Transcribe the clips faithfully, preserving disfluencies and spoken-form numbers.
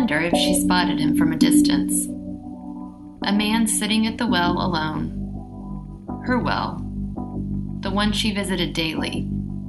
wonder if she spotted him from a distance. A man sitting at the well alone. Her well. The one she visited daily.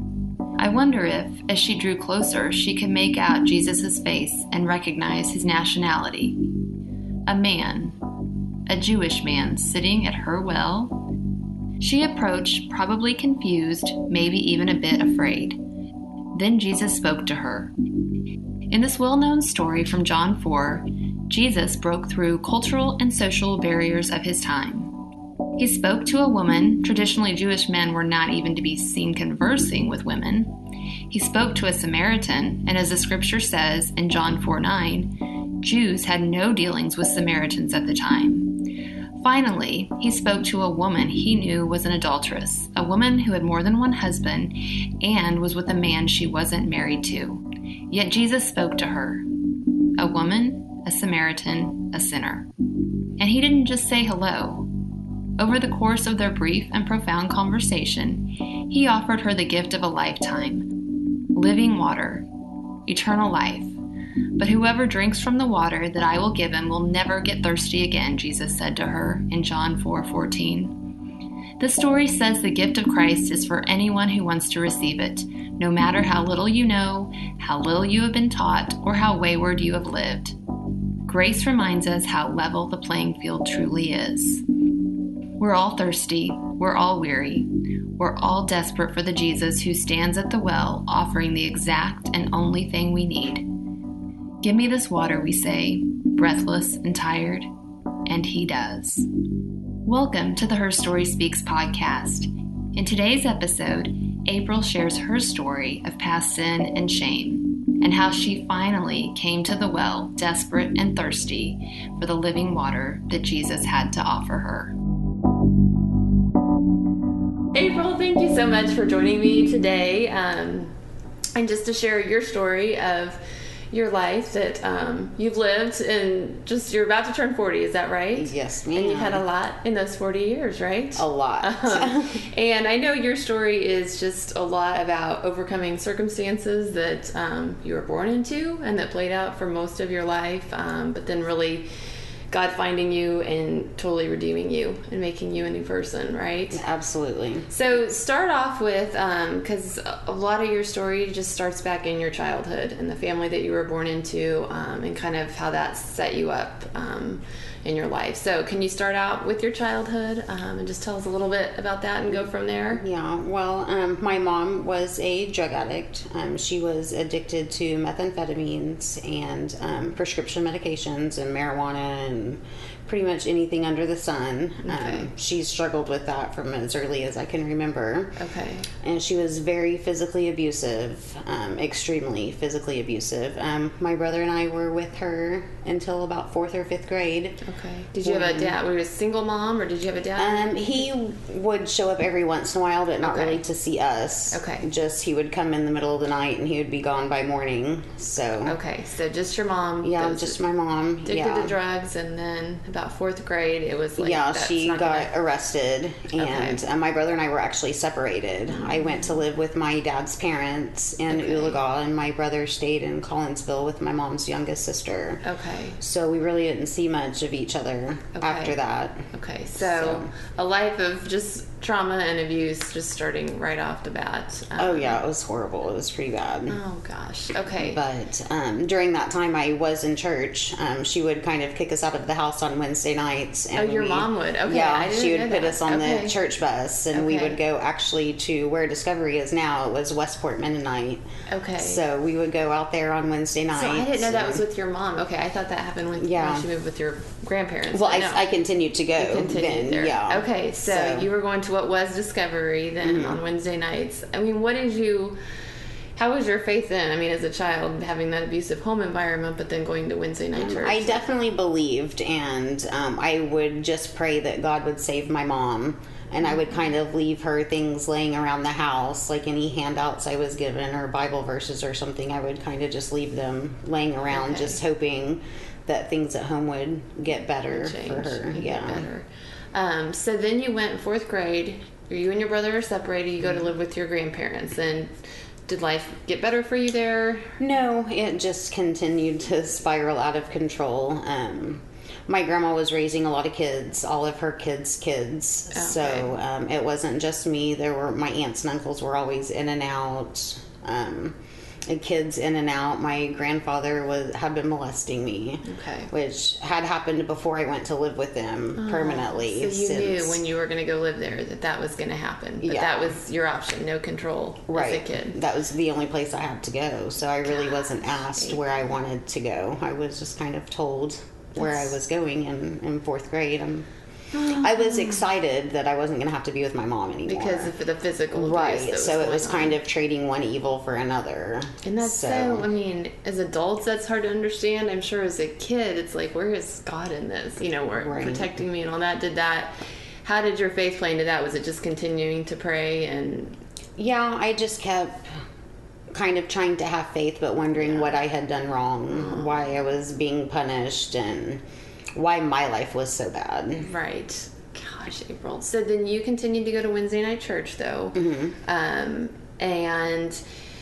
I wonder if, as she drew closer, she could make out Jesus' face and recognize his nationality. A man, a Jewish man, sitting at her well. She approached, probably confused, maybe even a bit afraid. Then Jesus spoke to her. In this well-known story from John four, Jesus broke through cultural and social barriers of his time. He spoke to a woman. Traditionally, Jewish men were not even to be seen conversing with women. He spoke to a Samaritan, and as the scripture says in John four nine, Jews had no dealings with Samaritans at the time. Finally, he spoke to a woman he knew was an adulteress, a woman who had more than one husband and was with a man she wasn't married to. Yet Jesus spoke to her, a woman, a Samaritan, a sinner. And he didn't just say hello. Over the course of their brief and profound conversation, he offered her the gift of a lifetime, living water, eternal life. But whoever drinks from the water that I will give him will never get thirsty again, Jesus said to her in John four fourteen. The story says the gift of Christ is for anyone who wants to receive it, no matter how little you know, how little you have been taught, or how wayward you have lived. Grace reminds us how level the playing field truly is. We're all thirsty, we're all weary, we're all desperate for the Jesus who stands at the well offering the exact and only thing we need. Give me this water, we say, breathless and tired, and he does. Welcome to the Her Story Speaks podcast. In today's episode, April shares her story of past sin and shame, and how she finally came to the well, desperate and thirsty for the living water that Jesus had to offer her. April, thank you so much for joining me today, um, and just to share your story of your life that um, you've lived, and just you're about to turn forty, is that right? Yes, ma'am. And you had a lot in those forty years, right? A lot. Um, and I know your story is just a lot about overcoming circumstances that um, you were born into and that played out for most of your life, um, but then really God finding you and totally redeeming you and making you a new person, right? Absolutely. So start off with, because um, a lot of your story just starts back in your childhood and the family that you were born into, um, and kind of how that set you up um, in your life. So can you start out with your childhood um, and just tell us a little bit about that and go from there? Yeah, well, um, my mom was a drug addict. Um, she was addicted to methamphetamines and um, prescription medications and marijuana and pretty much anything under the sun. Okay. Um, she struggled with that from as early as I can remember. Okay. And she was very physically abusive, um, extremely physically abusive. Um, my brother and I were with her until about fourth or fifth grade. Okay. Did you have a dad? Were you a single mom, or did you have a dad? Um, he would show up every once in a while, but not Okay. really to see us. Okay. Just he would come in the middle of the night and he would be gone by morning. So Okay, so just your mom. yeah, was just my mom. Addicted yeah. to drugs, and then about fourth grade, it was like yeah, that's she not got gonna- arrested, and Okay. uh, my brother and I were actually separated. Mm-hmm. I went to live with my dad's parents in Okay. Oologah, and my brother stayed in Collinsville with my mom's youngest sister. Okay. So we really didn't see much of each other Okay. after that. Okay, so, So- a life of just trauma and abuse just starting right off the bat. Um, Oh yeah, it was horrible. It was pretty bad. Oh gosh. Okay. But um, during that time, I was in church. Um, she would kind of kick us out of the house on Wednesday nights. And Oh, your we- mom would? Okay, Yeah, I didn't she would know put that. us on Okay. the church bus, and we Okay. would go actually to where Discovery is now. It was Westport Mennonite. Okay. So we would go out there on Wednesday nights. So I didn't know that was and- with your mom. Okay, I thought that happened when, Yeah. when she moved with your grandparents. Well, but I, no. I continued to go You continued then. there. Yeah. Okay, so, So- you were going to what was Discovery then Mm-hmm. on Wednesday nights. I mean, what did you? How was your faith then? I mean, as a child, having that abusive home environment, but then going to Wednesday night church. I definitely believed, and um, I would just pray that God would save my mom. And I would kind of leave her things laying around the house, like any handouts I was given or Bible verses or something. I would kind of just leave them laying around, Okay. just hoping that things at home would get better Change. for her. You Yeah. get better. Um, so then you went fourth grade. You and your brother are separated. You go to live with your grandparents. And did life get better for you there? No, it just continued to spiral out of control. Um, my grandma was raising a lot of kids, all of her kids' kids. Okay. So um, it wasn't just me. There were my aunts and uncles were always in and out. Um, and kids in and out. My grandfather was had been molesting me, Okay. which had happened before I went to live with them permanently. So you since, knew when you were going to go live there that that was going to happen. But Yeah. that was your option, no control right. as a kid. That was the only place I had to go. So I really wasn't asked where I wanted to go. I was just kind of told where I was going in, in fourth grade. And I was excited that I wasn't going to have to be with my mom anymore. Because of the physical abuse Right, that was so it going was on. kind of trading one evil for another. And that's so, so, I mean, as adults, that's hard to understand. I'm sure as a kid, it's like, where is God in this? You know, where Right. protecting me and all that. Did that, how did your faith play into that? Was it just continuing to pray and... yeah, I just kept kind of trying to have faith, but wondering what I had done wrong, why I was being punished, and why my life was so bad. Right. Gosh, April. So then you continued to go to Wednesday night church, though. Mm-hmm. Um, and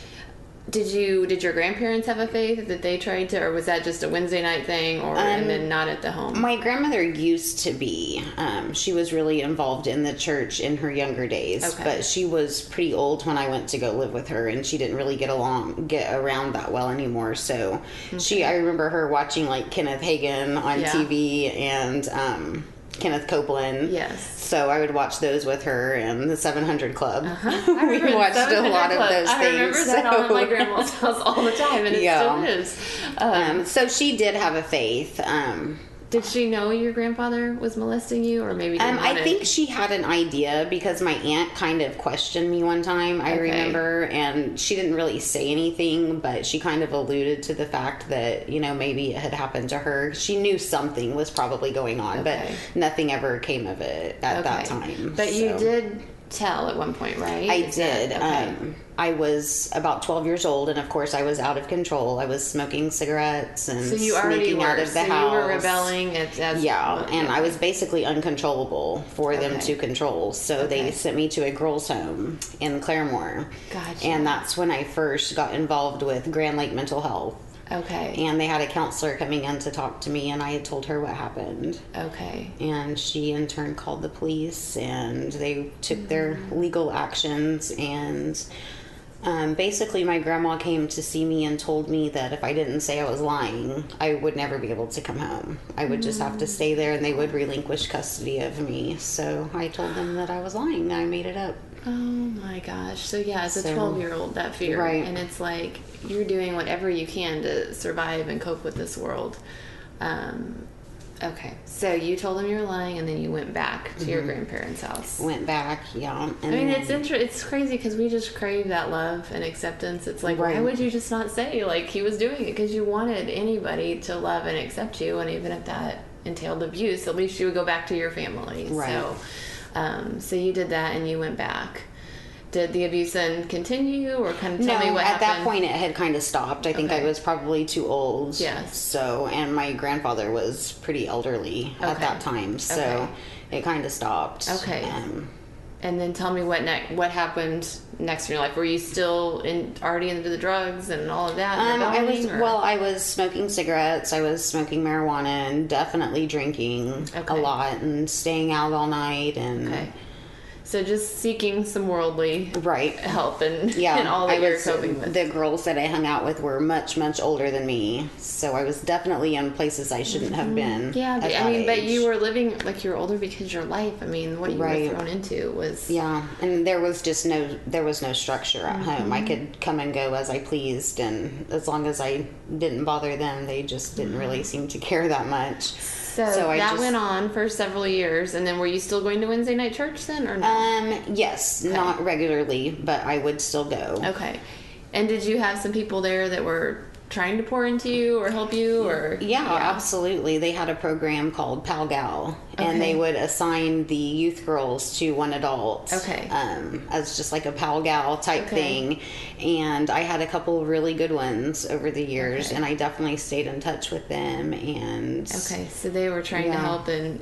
did you did your grandparents have a faith that they tried to, or was that just a Wednesday night thing, or Um, and then not at the home? My grandmother used to be. Um, she was really involved in the church in her younger days, Okay. but she was pretty old when I went to go live with her, and she didn't really get along, get around that well anymore. So she, I remember her watching like Kenneth Hagin on Yeah. T V and um, Kenneth Copeland. Yes. So I would watch those with her and the seven hundred Club. Uh-huh. we remember watched a seven hundred lot of Club. those I things. remember that so. on at my grandma's house all the time, and it Yeah. still is. Um, Um, so she did have a faith. Um, did she know your grandfather was molesting you, or maybe didn't Um, I want think to... she had an idea because my aunt kind of questioned me one time, I Okay. remember, and she didn't really say anything, but she kind of alluded to the fact that, you know, maybe it had happened to her. She knew something was probably going on, Okay. but nothing ever came of it at that Okay. time. But you so. did tell at one point, right? I Is that- did. okay. Um, I was about twelve years old, and of course, I was out of control. I was smoking cigarettes and so you already sneaking were. out of the so house. you were rebelling as, as Yeah, and I okay. was basically uncontrollable for them Okay. to control. So Okay. they sent me to a girls' home in Claremore. Gotcha. And that's when I first got involved with Grand Lake Mental Health. Okay. And they had a counselor coming in to talk to me, and I had told her what happened. Okay. And she in turn called the police, and they took their legal actions. And um, basically, my grandma came to see me and told me that if I didn't say I was lying, I would never be able to come home. I would just have to stay there, and they would relinquish custody of me. So I told them that I was lying. I made it up. Oh my gosh. So yeah, as a So- twelve-year-old, that fear. Right. And it's like you're doing whatever you can to survive and cope with this world. Um, okay. So you told them you were lying, and then you went back to your grandparents' house. Went back, yeah. And I mean, it's inter- it's crazy because we just crave that love and acceptance. It's like, why Right. would you just not say, like, he was doing it? Because you wanted anybody to love and accept you, and even if that entailed abuse, at least you would go back to your family. Right. So, um, so you did that, and you went back. Did the abuse then continue, or kind of tell no, me what at happened? that point it had kind of stopped. I think Okay. I was probably too old. Yes. So, and my grandfather was pretty elderly at Okay. that time, so Okay. it kind of stopped. Okay. Um, And then tell me what ne- what happened next in your life. Were you still in already into the drugs and all of that? um, I was rebelling, or- well. I was smoking cigarettes. I was smoking marijuana, and definitely drinking Okay. a lot, and staying out all night. And Okay. So just seeking some worldly right, help and, yeah. and all that I you're was, coping with. the girls that I hung out with were much, much older than me, so I was definitely in places I shouldn't have been. Mm-hmm. yeah, at but, I that mean, but age. you were living like you were older because your life. I mean, what you Right. were thrown into was Yeah, and there was just no there was no structure at home. I could come and go as I pleased, and as long as I didn't bother them, they just didn't really seem to care that much. So, So I that just- went on for several years, and then were you still going to Wednesday night church then, or no? Um, yes, not regularly, but I would still go. Okay. And did you have some people there that were trying to pour into you or help you, or Yeah, absolutely. They had a program called Pal Gal, Okay. and they would assign the youth girls to one adult. Okay. Um, as just like a Pal Gal type Okay. thing. And I had a couple of really good ones over the years, Okay. and I definitely stayed in touch with them. And Okay, so they were trying to Yeah. help and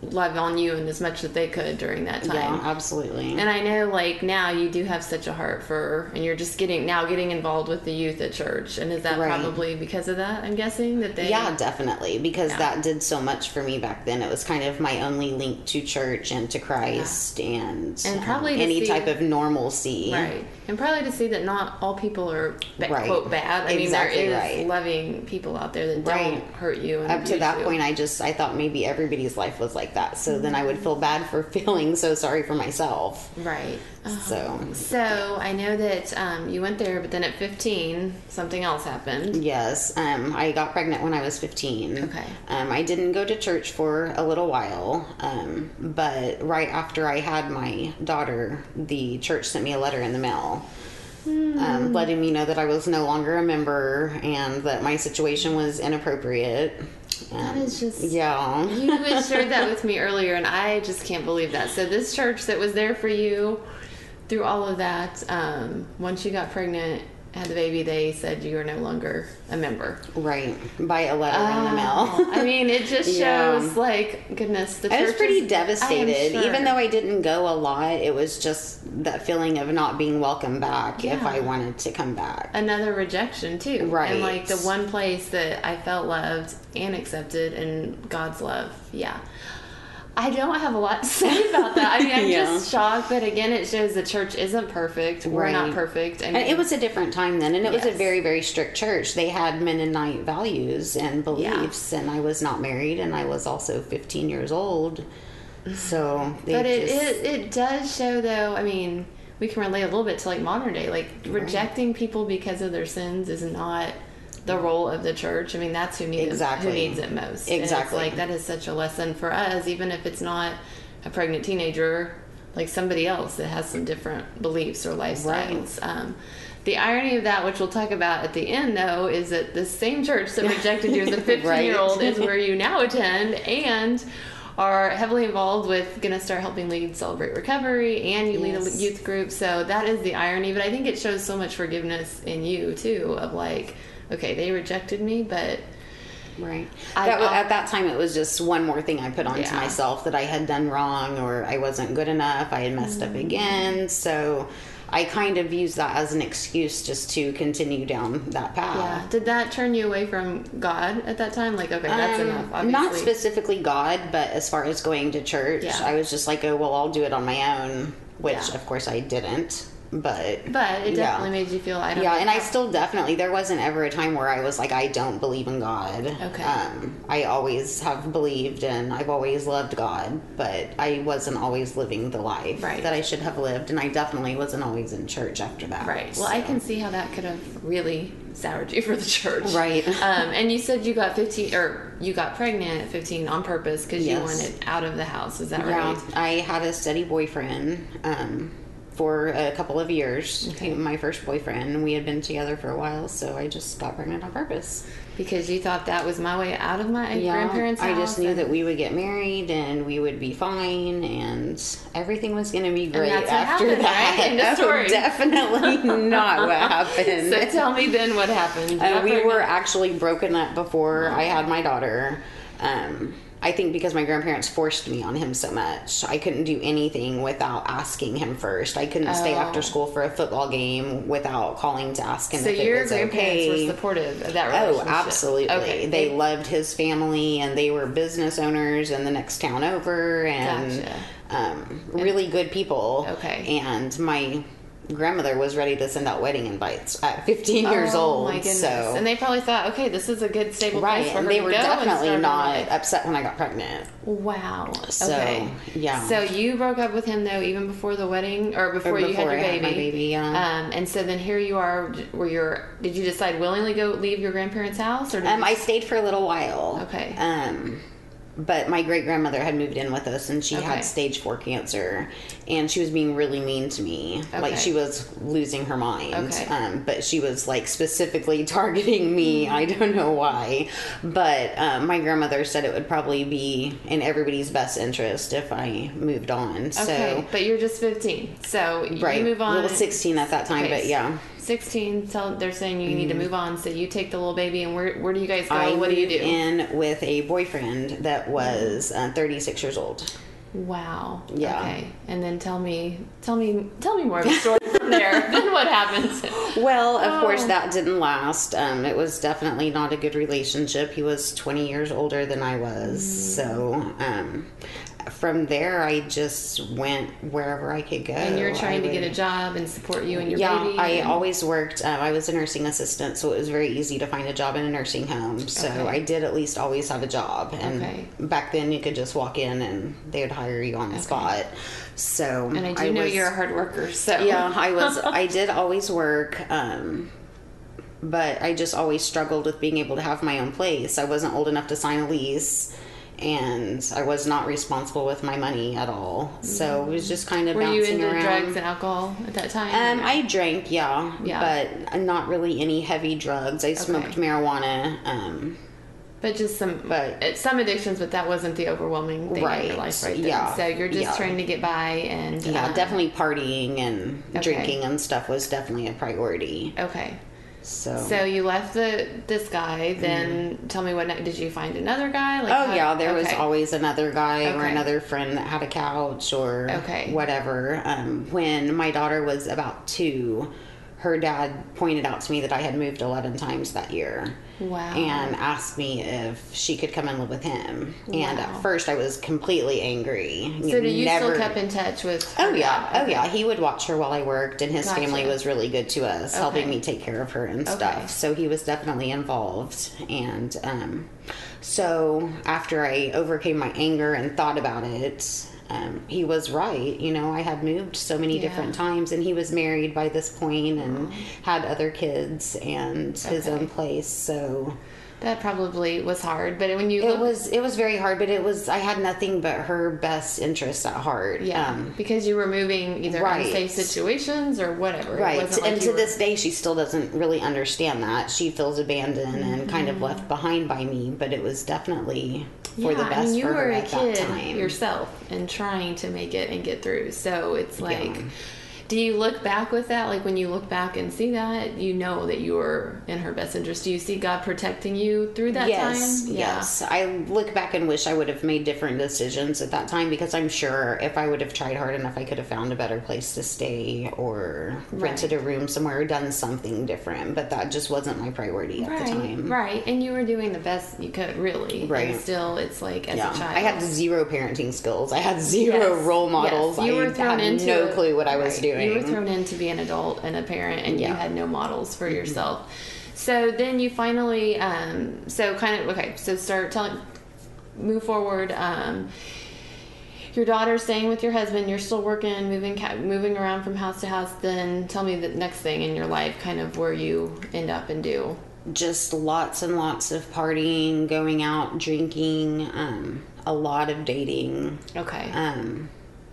love on you and as much that they could during that time. Yeah, absolutely. And I know, like, now you do have such a heart for, and you're just getting, now getting involved with the youth at church. And is that Right. probably because of that, I'm guessing, that they... Yeah, definitely, because Yeah. that did so much for me back then. It was kind of my only link to church and to Christ and, And um, probably to any see- type of normalcy. Right. And probably to see that not all people are, ba- Right. quote, bad. I Exactly mean, there is right. loving people out there that Right. don't hurt you. And Up to abuse that you. point, I just, I thought maybe everybody's life was like that. So then I would feel bad for feeling so sorry for myself. Right. So, So I know that um, you went there, but then at fifteen, something else happened. yes, um, I got pregnant when I was fifteen. Okay. Um, I didn't go to church for a little while, um, but right after I had my daughter, the church sent me a letter in the mail. Um, letting me know that I was no longer a member and that my situation was inappropriate. That Um, is just... yeah. You had shared that with me earlier, and I just can't believe that. So this church that was there for you through all of that, um, once you got pregnant, had the baby, they said you are no longer a member. Right. By a letter in the mail. Oh, I mean, it just shows, Yeah. like, goodness, the I was church pretty is- devastated. I am sure. Even though I didn't go a lot, it was just that feeling of not being welcome back if Yeah. I wanted to come back. Another rejection, too. Right. And, like, the one place that I felt loved and accepted and God's love. Yeah. I don't have a lot to say about that. I mean, I'm Yeah. just shocked. But again, it shows the church isn't perfect. We're not Right. perfect. I mean, And it was a different time then, and it was a Yes. very, very strict church. They had Mennonite values and beliefs, and I was not married, and I was also fifteen years old. So, they But it, just, it it does show, though. I mean, we can relate a little bit to like modern day. Like rejecting people because of their sins is not the role of the church. I mean, that's who needs Exactly. who needs it most. And Exactly. it's like that is such a lesson for us, even if it's not a pregnant teenager, like somebody else that has some different beliefs or lifestyles. Um, the irony of that, which we'll talk about at the end, though, is that the same church that rejected you as a fifteen-year-old Right. is where you now attend and are heavily involved with going to start helping lead Celebrate Recovery, and you lead a Yes. youth group. So that is the irony, but I think it shows so much forgiveness in you, too, of like, okay, they rejected me, but Right. I- that was, I'll- at that time, it was just one more thing I put onto Yeah. myself that I had done wrong, or I wasn't good enough. I had messed Mm. up again. So I kind of used that as an excuse just to continue down that path. yeah. Did that turn you away from God at that time? Like, okay, that's Um, enough, obviously. Not specifically God, but as far as going to church, Yeah. I was just like, oh, well, I'll do it on my own, which Yeah. of course I didn't. But But it yeah. definitely made you feel, I don't Yeah, know. and I still definitely, there wasn't ever a time where I was like, I don't believe in God. Okay. Um, I always have believed and I've always loved God, but I wasn't always living the life Right. that I should have lived, and I definitely wasn't always in church after that. Right. Well, I so. can see how that could have really soured you for the church. Right. Um, and you said you got fifteen, or you got pregnant at fifteen on purpose because you Yes. wanted out of the house. Is that Yeah, right? I had a steady boyfriend um, for a couple of years. Okay. He- my first boyfriend. We had been together for a while, so I just got pregnant on purpose. Because you thought that was my way out of my grandparents' house. I just knew and- that we would get married and we would be fine and everything was going to be great that's what after happened, that. right? End of Oh, story. definitely not what happened. So tell me then what happened. Uh, Got we pregnant? were actually broken up before I had my daughter. Um, I think because my grandparents forced me on him so much. I couldn't do anything without asking him first. I couldn't stay Oh. after school for a football game without calling to ask him So if it your was grandparents okay. were supportive of that Oh, relationship. absolutely. Okay. They loved his family and they were business owners in the next town over and Gotcha. um, really good people. Okay. And my grandmother was ready to send out wedding invites at fifteen years Oh, old. my goodness. So And they probably thought, okay, this is a good stable right, place for and her they to were go and definitely start her not life. upset when I got pregnant. Wow. So, okay. yeah. So you broke up with him though, even before the wedding, or before, Or you had before your I baby. had my baby, yeah. Um, and so then here you are. Were your did you decide willingly go leave your grandparents' house, or did Um, you, I stayed for a little while. Okay. Um, but my great grandmother had moved in with us, and she Okay. had stage four cancer, and she was being really mean to me. Like Okay. she was losing her mind. Okay. Um, but she was like specifically targeting me. I don't know why, but um, my grandmother said it would probably be in everybody's best interest if I moved on. okay? So But you're just fifteen, so right, you move on. little sixteen at that time, Okay, but yeah. sixteen, tell, they're saying you need to move on, so you take the little baby, and where where do you guys go? I What do you moved do? in with a boyfriend that was uh, thirty-six years old. Wow. Yeah. Okay. And then tell me, tell me, tell me more of the story from there. Then what happens? Well, of Oh. course, that didn't last. Um, it was definitely not a good relationship. He was twenty years older than I was. Mm. So um, from there, I just went wherever I could go. And you're trying I to get would- a job and support you and your yeah, baby. I and- always worked. Uh, I was a nursing assistant, so it was very easy to find a job in a nursing home. So Okay. I did at least always have a job. And Okay. back then, you could just walk in and they would hire you on the spot. So And I do know was, you're a hard worker, so. yeah, I was. I did always work. Um, but I just always struggled with being able to have my own place. I wasn't old enough to sign a lease, and I was not responsible with my money at all. So it was just kind of Were you bouncing into around. drugs and alcohol at that time? Um, I drank, yeah, Yeah. but not really any heavy drugs. I smoked marijuana. Um, But just some, But- uh, some addictions, but that wasn't the overwhelming thing in Right. your life right then. Yeah. So you're just Yeah. trying to get by and... yeah, uh, definitely partying and Okay. drinking and stuff was definitely a priority. Okay. So, So you left the this guy, then tell me what, ne- did you find another guy? Like oh how- yeah, there was okay. always another guy or Okay. another friend that had a couch or Okay. whatever. Um, when my daughter was about two, her dad pointed out to me that I had moved eleven times that year. Wow. And asked me if she could come and live with him. And Wow. at first I was completely angry. So do you Never- still keep in touch with Oh her yeah, dad? oh yeah. He would watch her while I worked, and his Gotcha. family was really good to us, helping Okay. me take care of her and Okay. stuff. So he was definitely involved. And um, so after I overcame my anger and thought about it, um, he was right. You know, I had moved so many Yeah. different times, and he was married by this point and had other kids and his Okay. own place. So That probably was hard, but when you it look, was it was very hard, but it was I had nothing but her best interests at heart. yeah, Um, because you were moving either right. unsafe situations or whatever. It Right. wasn't like And you to were- this day, she still doesn't really understand that. She feels abandoned and kind of left behind by me, but it was definitely for yeah, the best I mean, you for were her a at kid that time. yourself and trying to make it and get through. So it's like, Yeah. do you look back with that? Like when you look back and see that, you know that you were in her best interest. Do you see God protecting you through that Yes, time? yes. I look back and wish I would have made different decisions at that time, because I'm sure if I would have tried hard enough, I could have found a better place to stay or rented a room somewhere or done something different. But that just wasn't my priority at Right, the time. right. And you were doing the best you could, really. Right. And still, it's like as Yeah, a child. I had zero parenting skills. I had zero Yes, role models. yes. You were I thrown had into no it- clue what I was right. doing. You were thrown in to be an adult and a parent, and you Yeah. had no models for yourself. So then you finally, um, so kind of okay. So start telling, move forward. Um, your daughter's staying with your husband. You're still working, moving, ca- moving around from house to house. Then tell me the next thing in your life, kind of where you end up and do. Just lots and lots of partying, going out, drinking, um, a lot of dating. Okay. Um,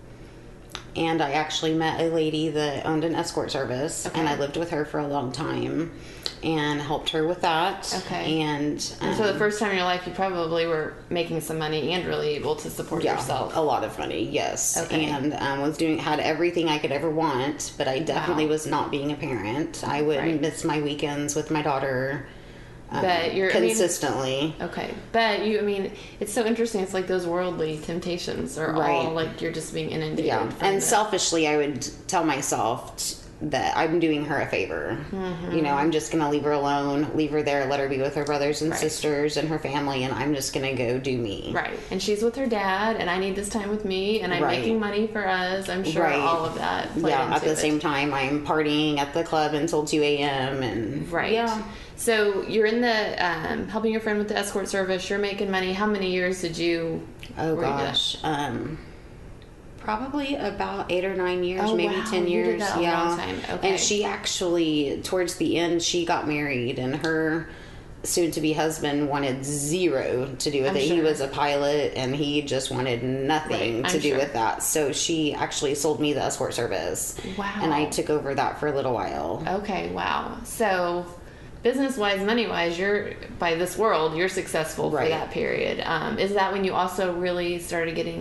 and I actually met a lady that owned an escort service, Okay. and I lived with her for a long time and helped her with that. Okay. And, um, And so the first time in your life, you probably were making some money and really able to support yeah, yourself. a lot of money, yes. Okay. And um, was doing had everything I could ever want, but I definitely Wow. was not being a parent. I would Right. miss my weekends with my daughter. Um, But you're- I mean- consistently. Okay, but you, I mean, it's so interesting. It's like those worldly temptations are all Right. like you're just being inundated. Yeah, from and the- selfishly, I would tell myself t- that I'm doing her a favor. Mm-hmm. You know, I'm just going to leave her alone, leave her there, let her be with her brothers and Right. sisters and her family, and I'm just going to go do me. Right, and she's with her dad, and I need this time with me, and I'm Right. making money for us. I'm sure Right. all of that. Played Yeah, into at the it. same time, I'm partying at the club until two a.m. and Right. yeah. So you're in the um, helping your friend with the escort service. You're making money. How many years did you? Oh were you there? gosh, um, probably about eight or nine years, Oh, maybe wow. ten You did years. that a yeah, long time. Okay. And she actually, towards the end, she got married, and her soon-to-be husband wanted zero to do with I'm it. He sure. was a pilot, and he just wanted nothing Right, to I'm do sure. with that. So she actually sold me the escort service. Wow. And I took over that for a little while. Okay. Wow. So. Business wise, money wise, you're by this world, you're successful for Right. that period. Um, is that when you also really started getting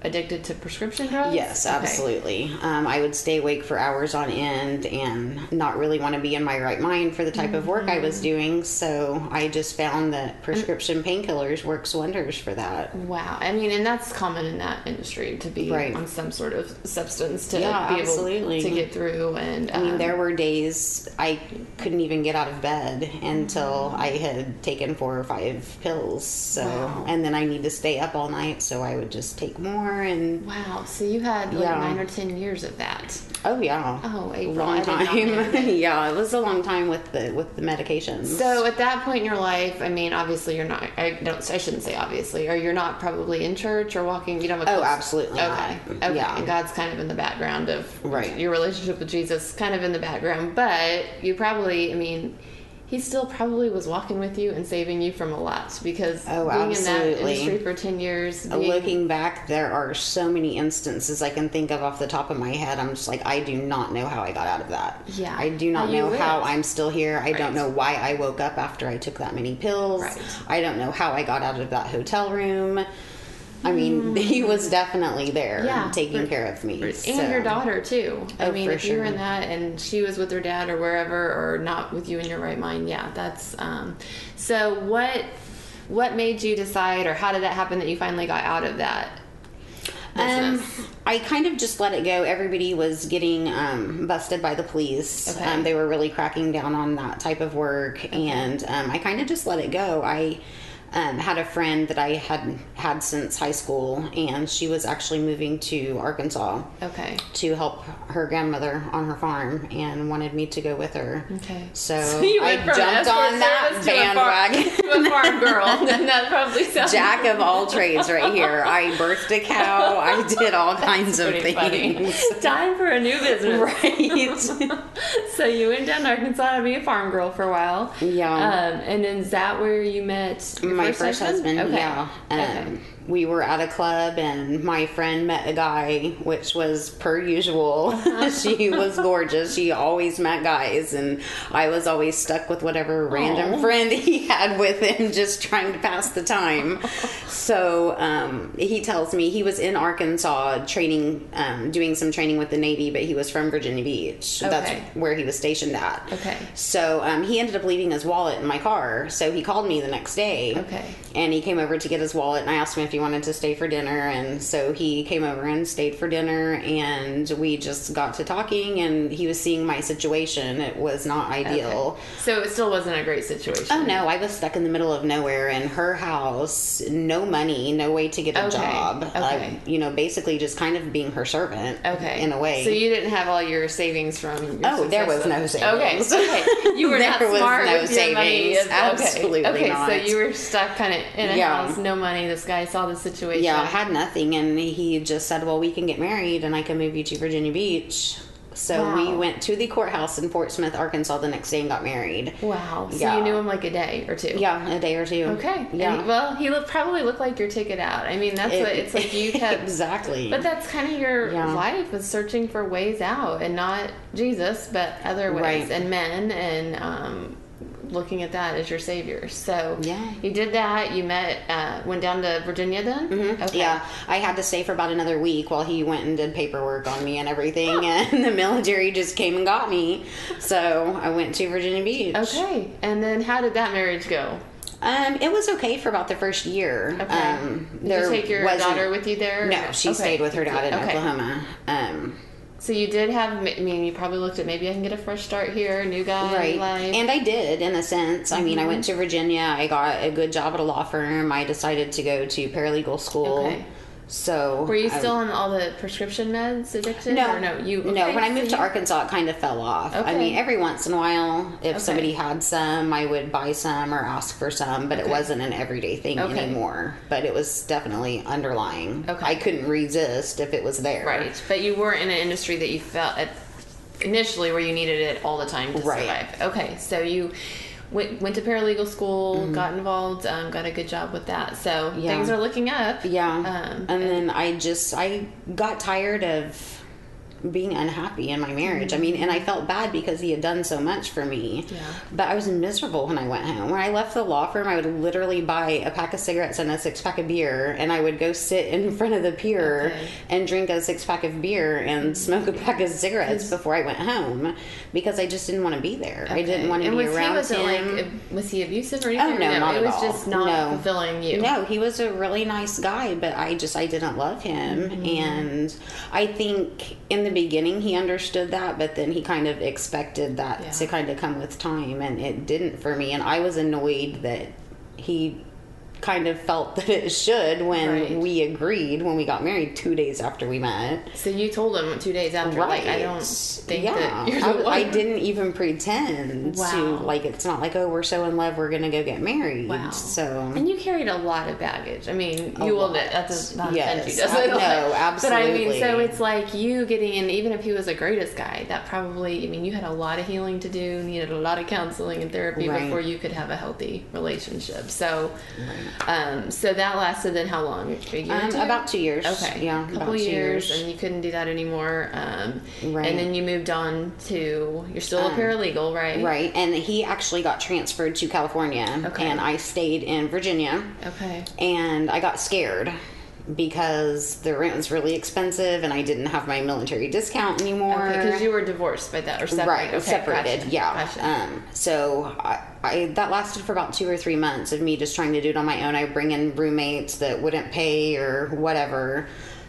addicted to prescription drugs? Yes, Okay. absolutely. Um, I would stay awake for hours on end and not really want to be in my right mind for the type of work I was doing. So I just found that prescription painkillers works wonders for that. Wow. I mean, and that's common in that industry to be Right. on some sort of substance to Yeah, be absolutely. able to get through. And I mean, um, there were days I couldn't even get out of bed until I had taken four or five pills. So, Wow. and then I need to stay up all night, so I would just take more. And wow. So you had like Yeah. nine or ten years of that. oh yeah, Oh, April. long I did not know time. that. Yeah, it was a long time with the with the medications. So at that point in your life, I mean, obviously you're not. I don't. I shouldn't say obviously, or you're not probably in church or walking. You don't have a Oh, close- absolutely Okay. not. Okay. Yeah. And God's kind of in the background of Right. your relationship with Jesus, kind of in the background, but you probably. I mean. He still probably was walking with you and saving you from a lot because Oh, being in that absolutely. industry for ten years. Being, Looking back, there are so many instances I can think of off the top of my head. I'm just like, I do not know how I got out of that. Yeah. I do not How you know how lived. I'm still here. I don't Right. know why I woke up after I took that many pills. Right. I don't know how I got out of that hotel room. I mean, he was definitely there Mm. Yeah. taking For- care of me. and so- your daughter too. I Oh, mean, for if you were sure. in that and she was with her dad or wherever, or not with you in your right mind, yeah, that's. Um, so what what made you decide, or how did that happen that you finally got out of that Um, business? I kind of just let it go. Everybody was getting um, busted by the police. Okay. Um, they were really cracking down on that type of work, and um, I kind of just let it go. I um, had a friend that I had had since high school, and she was actually moving to Arkansas Okay. to help her grandmother on her farm, and wanted me to go with her. Okay. So, So you I went from jumped escort on that service to a farm- bandwagon. to a farm girl. And that probably sounds Jack of all trades right here. I birthed a cow. I did all kinds of pretty things. funny. Time for a new business. Right. So you went down to Arkansas to be a farm girl for a while. Yeah. Um, and then is that where you met your My first, first husband, Okay. yeah. Um, Okay. We were at a club, and my friend met a guy, which was per usual. Uh-huh. She was gorgeous. She always met guys, and I was always stuck with whatever random Aw. friend he had with him, just trying to pass the time. So um, he tells me he was in Arkansas training, um, doing some training with the Navy, but he was from Virginia Beach. Okay. That's where he was stationed at. Okay. So um, he ended up leaving his wallet in my car. So he called me the next day. Okay. And he came over to get his wallet, and I asked him if he wanted to stay for dinner. And so he came over and stayed for dinner, and we just got to talking, and he was seeing my situation. It was not ideal. Okay. So it still wasn't a great situation. Oh no, I was stuck in the middle of nowhere in her house, no money, no way to get a Okay, job. okay. I, you know, basically just kind of being her servant. Okay. In a way. So you didn't have all your savings from your Oh, there was success. no savings. Okay. Okay. You were There not was smart no with your money. savings. Okay. Absolutely okay. not. So you were stuck kind of in a Yeah. house, no money. This guy saw the situation. Yeah, I had nothing, and he just said, well, we can get married, and I can move you to Virginia Beach. So Wow. we went to the courthouse in Fort Smith, Arkansas the next day and got married. Wow. So Yeah. you knew him like a day or two. Yeah, a day or two. Okay. Yeah. And, well, he looked, probably looked like your ticket out. I mean, that's It- what it's like. You kept. exactly. But that's kind of your Yeah. life, was searching for ways out, and not Jesus, but other ways, Right. and men, and um, looking at that as your savior. So Yeah. you did that. You met, uh, went down to Virginia then. Mm-hmm. Okay. Yeah, I had to stay for about another week while he went and did paperwork on me and everything, and the military just came and got me. So I went to Virginia Beach. Okay. And then how did that marriage go? Um, it was okay for about the first year. Okay. Um, Did there you take your wasn't- daughter with you there? No, she Okay. stayed with her dad in Okay. Oklahoma. Um, So you did have, I mean, you probably looked at, maybe I can get a fresh start here, new guy, Right. life. And I did, in a sense. I mean, I went to Virginia. I got a good job at a law firm. I decided to go to paralegal school. Okay. So Were you I- still on all the prescription meds addicted? No, Or no, you. no. okay, When I moved so to you- Arkansas, it kind of fell off. I Okay. mean, every once in a while, if Okay. somebody had some, I would buy some or ask for some, but it Okay. wasn't an everyday thing Okay. anymore. But it was definitely underlying. Okay. I couldn't resist if it was there. Right, but you weren't in an industry that you felt at, initially where you needed it all the time to Right. survive. Okay, so you went, went to paralegal school, Mm-hmm. got involved, um, got a good job with that. So Yeah. things are looking up. Yeah. Um, and then I just I got tired of being unhappy in my marriage. Mm-hmm. I mean, and I felt bad because he had done so much for me. Yeah. But I was miserable when I went home. When I left the law firm, I would literally buy a pack of cigarettes and a six pack of beer, and I would go sit in front of the pier okay. and drink a six pack of beer and smoke a pack of cigarettes before I went home because I just didn't want to be there. Okay. I didn't want to and be was around he, him. Like, was he abusive or anything? Oh, no, no, not it at was all. just not no. fulfilling you. No, he was a really nice guy, but I just, I didn't love him. Mm-hmm. And I think in the beginning he understood that, but then he kind of expected that yeah. to kind of come with time, and it didn't for me. And I was annoyed that he kind of felt that it should when right. we agreed when we got married two days after we met. So you told him two days after, right. like, I don't think yeah. that you're the I, one. I didn't even pretend wow. to, like, it's not like, oh, we're so in love, we're going to go get married. Wow. So. And you carried a lot of baggage. I mean, you will admit, that does not yes. offend you, does it? No, absolutely. But I mean, so it's like you getting in, even if he was the greatest guy, that probably, I mean, you had a lot of healing to do, needed a lot of counseling and therapy right. before you could have a healthy relationship. So, right. um, so that lasted then how long? A year um, about two years. Okay. Yeah. A couple years, years, and you couldn't do that anymore. Um, right. And then you moved on to, you're still a um, paralegal, right? Right. And he actually got transferred to California. Okay. And I stayed in Virginia. Okay. And I got scared because the rent was really expensive and I didn't have my military discount anymore. Okay, because you were divorced by that, or separated. Right, okay, separated, gotcha, yeah. Gotcha. Um, so I, I, that lasted for about two or three months of me just trying to do it on my own. I bring in roommates that wouldn't pay or whatever.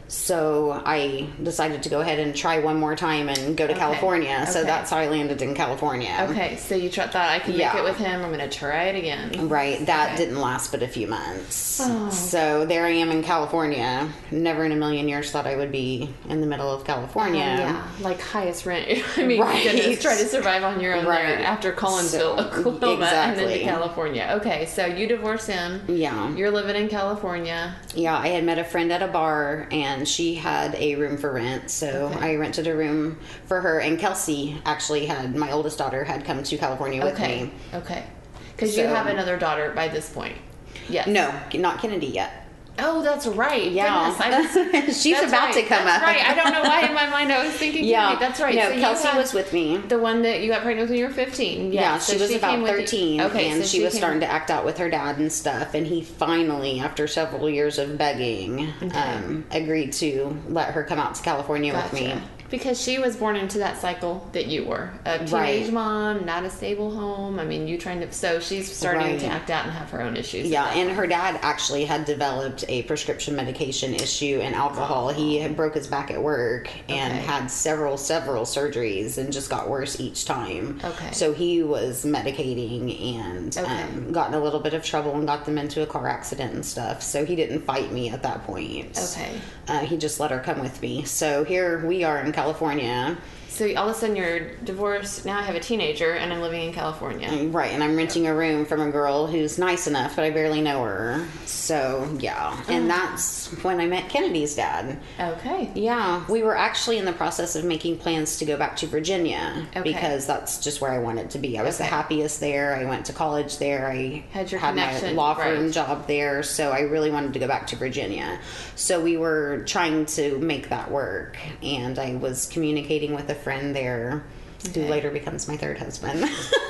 So I decided to go ahead and try one more time and go to okay. California. Okay. So that's how I landed in California. Okay, so you tr- thought I could yeah. make it with him. I'm going to try it again. Right. That okay. didn't last but a few months. Oh. So there I am in California. Never in a million years thought I would be in the middle of California. Um, yeah, like highest rent. I mean, right. goodness, try to survive on your own right. there after Collinsville, so, Oklahoma, exactly. and then to California. Okay, so you divorced him. Yeah. You're living in California. Yeah, I had met a friend at a bar, and she had a room for rent, so okay. I rented a room for her, and Kelsey actually had, my oldest daughter had come to California with okay. me. Okay. Because so, you have another daughter by this point. Yes. No, not Kennedy yet. Oh, that's right. Yeah. Goodness, was, she's about right. to come that's up. Right. I don't know why in my mind I was thinking yeah. Kennedy. That's right. No, so Kelsey was with me. The one that you got pregnant with when you were fifteen. Yeah, yeah so she was she about thirteen, okay, and so she, she was starting to act out with her dad and stuff, and he finally, after several years of begging, okay. um, agreed to let her come out to California gotcha. with me. Because she was born into that cycle that you were. A teenage right. mom, not a stable home. I mean, you trying to... So she's starting right. to act out and have her own issues. Yeah, and her dad actually had developed a prescription medication issue and alcohol. Oh. He had broke his back at work and okay. had several, several surgeries and just got worse each time. Okay. So he was medicating and okay. um, got in a little bit of trouble and got them into a car accident and stuff. So he didn't fight me at that point. Okay. Uh, he just let her come with me. So here we are in California. So all of a sudden you're divorced. Now I have a teenager and I'm living in California. Right, and I'm renting a room from a girl who's nice enough, but I barely know her. So, yeah. And that's when I met Kennedy's dad. Okay. Yeah, we were actually in the process of making plans to go back to Virginia okay. because that's just where I wanted to be. I was okay. the happiest there. I went to college there. I had, your had my law firm right. job there, so I really wanted to go back to Virginia. So we were trying to make that work, and I was communicating with a friend there okay. who later becomes my third husband.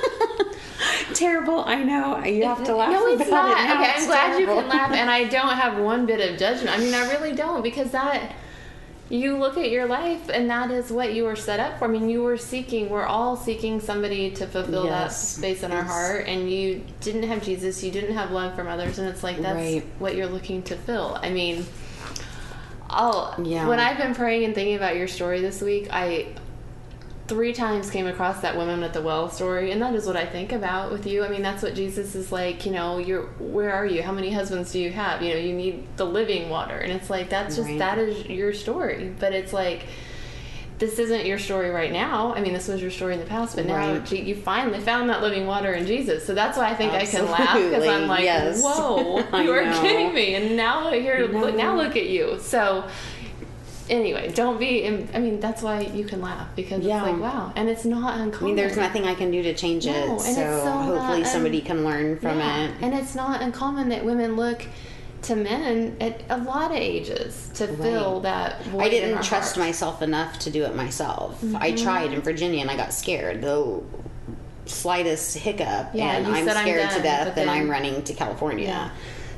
Terrible, I know. You have to laugh no, it's about not. it now. Okay, it's I'm glad terrible. you can laugh, and I don't have one bit of judgment. I mean, I really don't, because that... You look at your life, and that is what you were set up for. I mean, you were seeking, we're all seeking somebody to fulfill yes. that space in yes. our heart, and you didn't have Jesus, you didn't have love from others, and it's like, that's right. what you're looking to fill. I mean, I'll, yeah. when I've been praying and thinking about your story this week, I three times came across that woman at the well story, and that is what I think about with you. I mean, that's what Jesus is like, you know, you're, where are you? How many husbands do you have? You know, you need the living water. And it's like, that's just, right. that is your story. But it's like, this isn't your story right now. I mean, this was your story in the past, but now right. you finally found that living water in Jesus. So that's why I think Absolutely. I can laugh, because I'm like, yes. whoa, you are kidding me. And now here, no. look, now look at you. So anyway, don't be, I mean, that's why you can laugh, because yeah. it's like, wow. And it's not uncommon. I mean, there's nothing I can do to change no, it. So, so hopefully not, somebody can learn from yeah. it. And it's not uncommon that women look to men at a lot of ages to fill that void. I didn't in our trust hearts. myself enough to do it myself. Mm-hmm. I tried in Virginia and I got scared. The slightest hiccup Yeah, and you I'm said, "I'm scared done," to death but and then- I'm running to California. Yeah.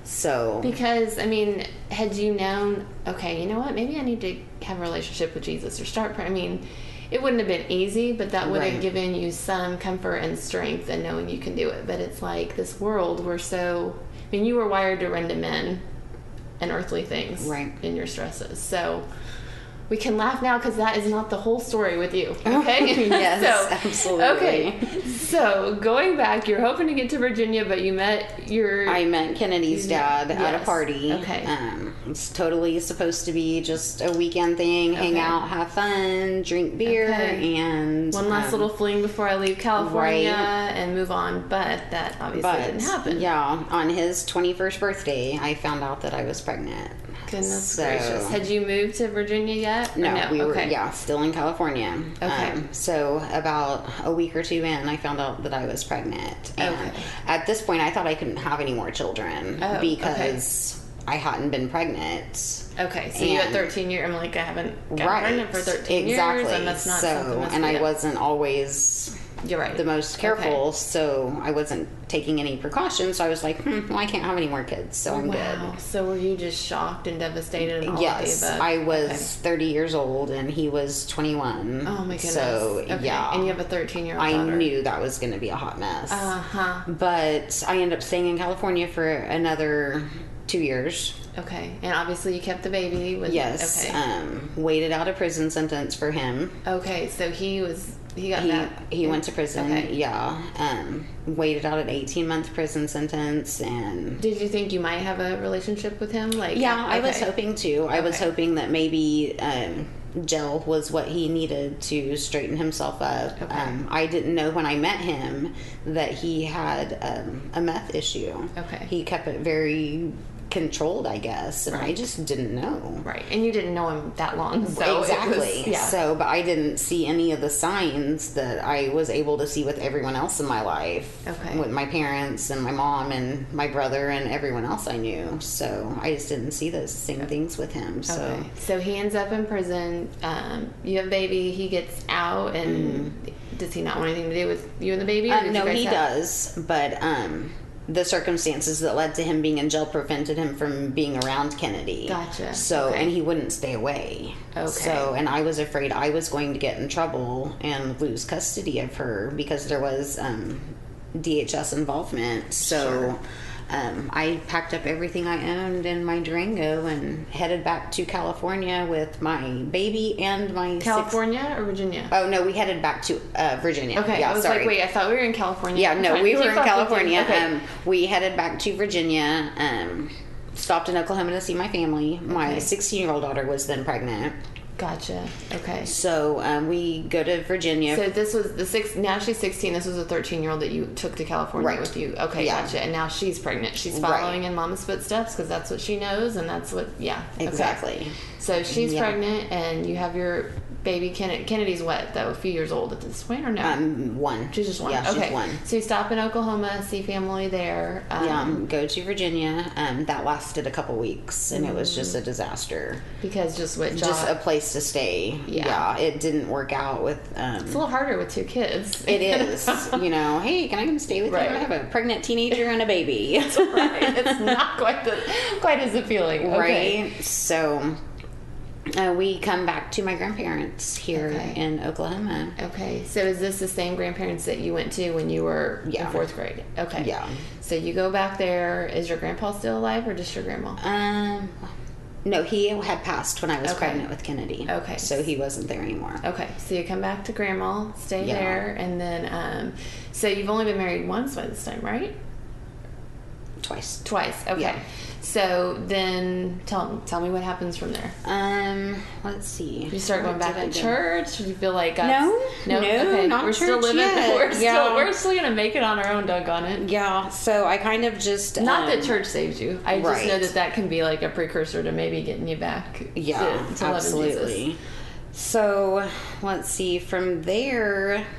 So Because, I mean, had you known, okay, you know what, maybe I need to have a relationship with Jesus or start praying. I mean, it wouldn't have been easy, but that would have Right. given you some comfort and strength in knowing you can do it. But it's like this world, we're so, I mean, you were wired to run to men and earthly things Right. in your stresses. So we can laugh now because that is not the whole story with you. Okay? Yes, so, absolutely. Okay. So going back, you're hoping to get to Virginia, but you met your... I met Kennedy's dad at a Yes. party. Okay. Um, it's totally supposed to be just a weekend thing, hang Okay. out, have fun, drink beer, Okay. and One last um, little fling before I leave California Right. and move on, but that obviously But didn't happen. yeah, on his twenty-first birthday, I found out that I was pregnant. Goodness So- gracious. Had you moved to Virginia yet? Or No, we were okay. yeah still in California. Okay. Um, so about a week or two in, I found out that I was pregnant, and Okay. at this point, I thought I couldn't have any more children Oh, because I hadn't been pregnant. Okay, so you at And- thirteen years, I'm like, I haven't gotten Right, pregnant for thirteen exactly. years, and that's not so, something that's and I yeah. wasn't always You're right. the most careful, so I wasn't taking any precautions. So I was like, hmm, well, I can't have any more kids, so I'm Wow. So were you just shocked and devastated and all good. Yes, of the above? I was Okay. thirty years old and he was twenty-one. Oh my goodness. So okay. yeah, And you have a thirteen-year-old I daughter. knew that was going to be a hot mess. Uh-huh. But I ended up staying in California for another two years. Okay. And obviously you kept the baby. With, Yes. Okay. Um, waited out a prison sentence for him. Okay, so he was, he got He that. he went to prison. Okay. Yeah. Um, waited out an eighteen month prison sentence, and Did you think you might have a relationship with him? Like, yeah, I was okay. hoping to. I was Okay. hoping that maybe um, gel was what he needed to straighten himself up. Okay. Um, I didn't know when I met him that he had um, a meth issue. Okay. He kept it very controlled, I guess, and I Right. just didn't know. Right, and you didn't know him that long, so it was- exactly. yeah. So, but I didn't see any of the signs that I was able to see with everyone else in my life. Okay. With my parents and my mom and my brother and everyone else I knew. So I just didn't see those same things with him. So Okay. So he ends up in prison. Um, you have a baby. He gets out, and does he not want anything to do with you and the baby? or uh, did you no, guys he have- does. But um, the circumstances that led to him being in jail prevented him from being around Kennedy. Gotcha. So, Okay. and he wouldn't stay away. Okay. So, and I was afraid I was going to get in trouble and lose custody of her because there was um, D H S involvement. So, Sure. um, I packed up everything I owned in my Durango and headed back to California with my baby and my six- California or Virginia? Oh no, we headed back to uh, Virginia. Okay, yeah, I was sorry. like, wait, I thought we were in California. Yeah, I'm no, trying we to were keep in up with you. California. Okay. Um, we headed back to Virginia. Um, stopped in Oklahoma to see my family. My Okay. sixteen-year-old daughter was then pregnant, Gotcha. Okay. so um, we go to Virginia. So this was the six. Now she's sixteen. This was a thirteen-year-old that you took to California Right. with you. Okay, Yeah. gotcha. And now she's pregnant. She's Right. following in Mama's footsteps because that's what she knows, and that's what. Yeah. okay. Exactly. So she's Yeah. pregnant, and you have your baby. Kennedy. Kennedy's what though? A few years old at this point, or no? Um, one. she's just one. Yeah, okay. she's one. So you stop in Oklahoma, see family there. Um, Yeah, um, go to Virginia. Um, that lasted a couple weeks, and it was just a disaster. Because just what job. Just a place to stay. Yeah. it didn't work out with. Um, it's a little harder with two kids. it is, you know. Hey, can I come stay with Right. you? I have a pregnant teenager and a baby. right. It's not quite the quite as appealing. Okay. Right. So uh, we come back to my grandparents here Okay. in Oklahoma. Okay, so is this the same grandparents that you went to when you were Yeah. in fourth grade? Okay. Yeah. So you go back there. Is your grandpa still alive or just your grandma? Um, no, he had passed when I was Okay. pregnant with Kennedy. Okay. So he wasn't there anymore. Okay, so you come back to grandma, stay Yeah. there, and then, um, so you've only been married once by this time, right? Twice. Twice. Okay. Yeah. So then tell tell me what happens from there. Um, let's see. You start going What back did I to do? church? Do you feel like God's, No, no, okay. not we're still church living. yet. We're still Yeah. we're still gonna make it on our own. Doggone it. Yeah, so I kind of just Not um, that church saves you. I just right. know that that can be like a precursor to maybe getting you back. Yeah, to, to loving absolutely. Jesus. So let's see. From there,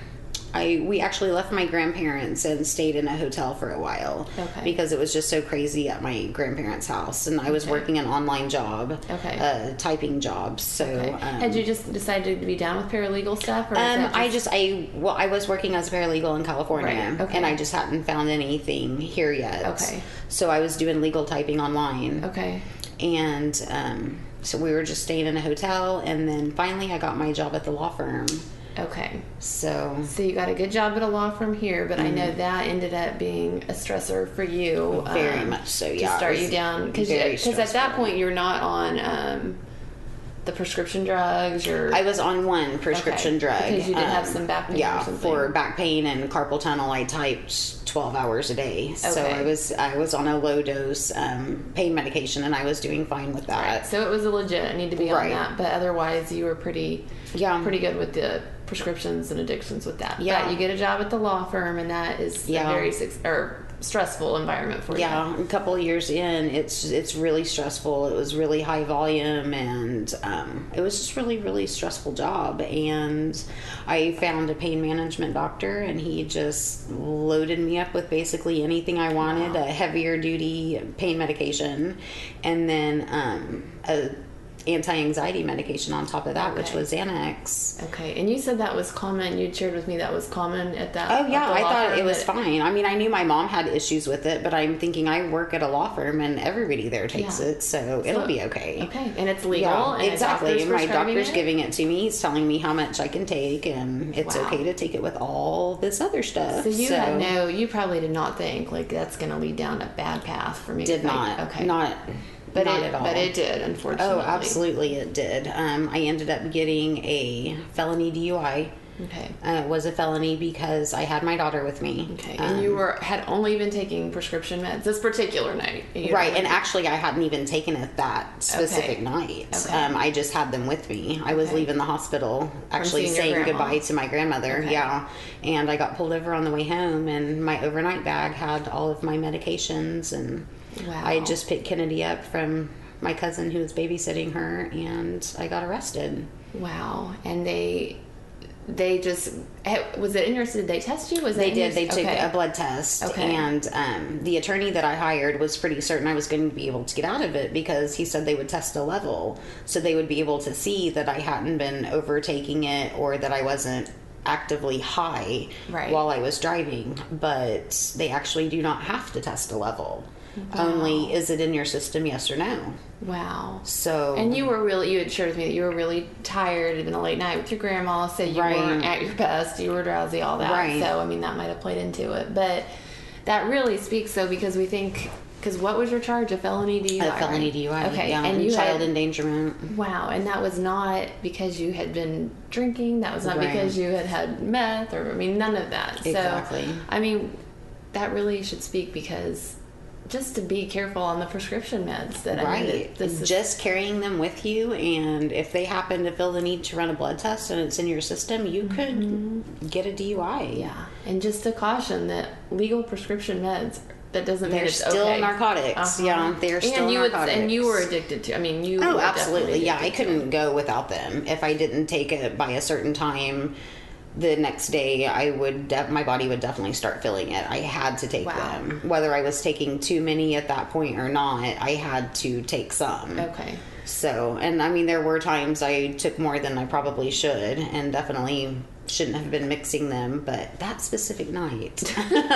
I we actually left my grandparents and stayed in a hotel for a while. Okay. Because it was just so crazy at my grandparents' house, and I was Okay. working an online job. Okay. Uh, typing job. So. Okay. Um, Had you just decided to be down with paralegal stuff? Or is Um, that I just I well I was working as a paralegal in California, Right, okay. and I just hadn't found anything here yet. Okay. So I was doing legal typing online, Okay. and um, so we were just staying in a hotel, and then finally I got my job at the law firm. Okay. So So you got a good job at a law firm here, but I know that ended up being a stressor for you. Mm-hmm. Very um, much so, To yeah, it start was you down. Because very at that stressful. point, you're not on um, the prescription drugs or... I was on one prescription Okay, drug. because you did have um, some back pain or Yeah, something. for back pain and carpal tunnel, I typed twelve hours a day. So Okay. I was I was on a low dose um, pain medication, and I was doing fine with that. So it was a legit. I need to be Right. on that. But otherwise, you were pretty, Yeah. pretty good with the prescriptions and addictions with that. Yeah. But you get a job at the law firm, and that is Yeah. a very suc- or stressful environment for you. Yeah, a couple of years in, it's it's really stressful. It was really high volume, and um, it was just really really stressful job. And I found a pain management doctor, and he just loaded me up with basically anything I wanted, Wow. a heavier duty pain medication, and then um, a anti-anxiety medication on top of that, which Okay. was Xanax. Okay, and you said that was common. You'd shared with me that was common at that. Oh yeah, at the I law thought firm it was that- fine. I mean, I knew my mom had issues with it, but I'm thinking I work at a law firm and everybody there takes Yeah. it, so it'll be okay. Okay, and it's legal. Yeah, and a exactly. doctor's My prescribing doctor's it? giving it to me. He's telling me how much I can take, and it's Wow. okay to take it with all this other stuff. So you had no. You probably did not think like that's going to lead down a bad path for me. did Like, not. Okay. Not. but not it, at all. But it did, unfortunately. Oh, absolutely, it did. Um, I ended up getting a felony D U I. Okay. Uh, it was a felony because I had my daughter with me. Okay, Um, and you were had only been taking prescription meds this particular night, You Right, were- and actually, I hadn't even taken it that specific Okay. night. Okay. Um, I just had them with me. I was Okay. leaving the hospital, actually seeing your saying grandma. goodbye to my grandmother. Okay. Yeah, and I got pulled over on the way home, and my overnight bag had all of my medications, and Wow. I had just picked Kennedy up from my cousin who was babysitting her, and I got arrested. Wow, and they they just eh, was it in your? Did they test you? Was They that in your- did. They took okay. a blood test, Okay. and um, the attorney that I hired was pretty certain I was going to be able to get out of it because he said they would test a level, so they would be able to see that I hadn't been overtaking it or that I wasn't actively high Right. while I was driving. But they actually do not have to test a level. Only is it in your system, yes or no? Wow. So And you were really, you had shared with me that you were really tired. It had been a late night with your grandma, so you Right. weren't at your best. You were drowsy, all that. Right. So, I mean, that might have played into it. But that really speaks, though, because we think, because what was your charge? A felony D U I? a felony right? D U I, Okay. yeah, and you child had, endangerment. wow. And that was not because you had been drinking. That was not Right. because you had had meth or, I mean, none of that. Exactly. So, I mean, that really should speak because just to be careful on the prescription meds that I mean, Right. that this is Just carrying them with you, and if they happen to feel the need to run a blood test and it's in your system, you could get a D U I. Mm-hmm. yeah, and just to caution that legal prescription meds that doesn't mean They're it's still okay. narcotics. Uh-huh. Yeah, they're and still you would, narcotics. and you were addicted to. I mean, you. Oh, were absolutely. definitely Yeah, I addicted to couldn't go without them. If I didn't take it by a certain time, the next day I would def- my body would definitely start feeling it. I had to take Wow. them, whether I was taking too many at that point or not. I had to take some. Okay. So, and I mean, there were times I took more than I probably should, and definitely shouldn't have been mixing them. But that specific night,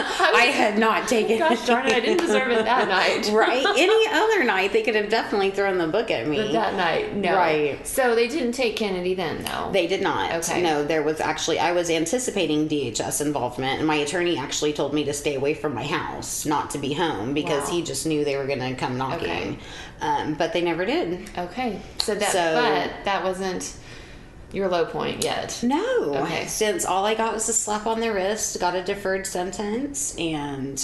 I had not taken. Gosh darn it! I didn't deserve it that night. Right? Any other night, they could have definitely thrown the book at me. But that night, no. Right. So they didn't take Kennedy then, though. They did not. Okay. No, there was actually, I was anticipating D H S involvement, and my attorney actually told me to stay away from my house, not to be home, because Wow. he just knew they were going to come knocking. Okay. Um, but they never did. Okay. So that, So- but that wasn't your low point yet. No. Okay. Since all I got was a slap on the wrist, got a deferred sentence, and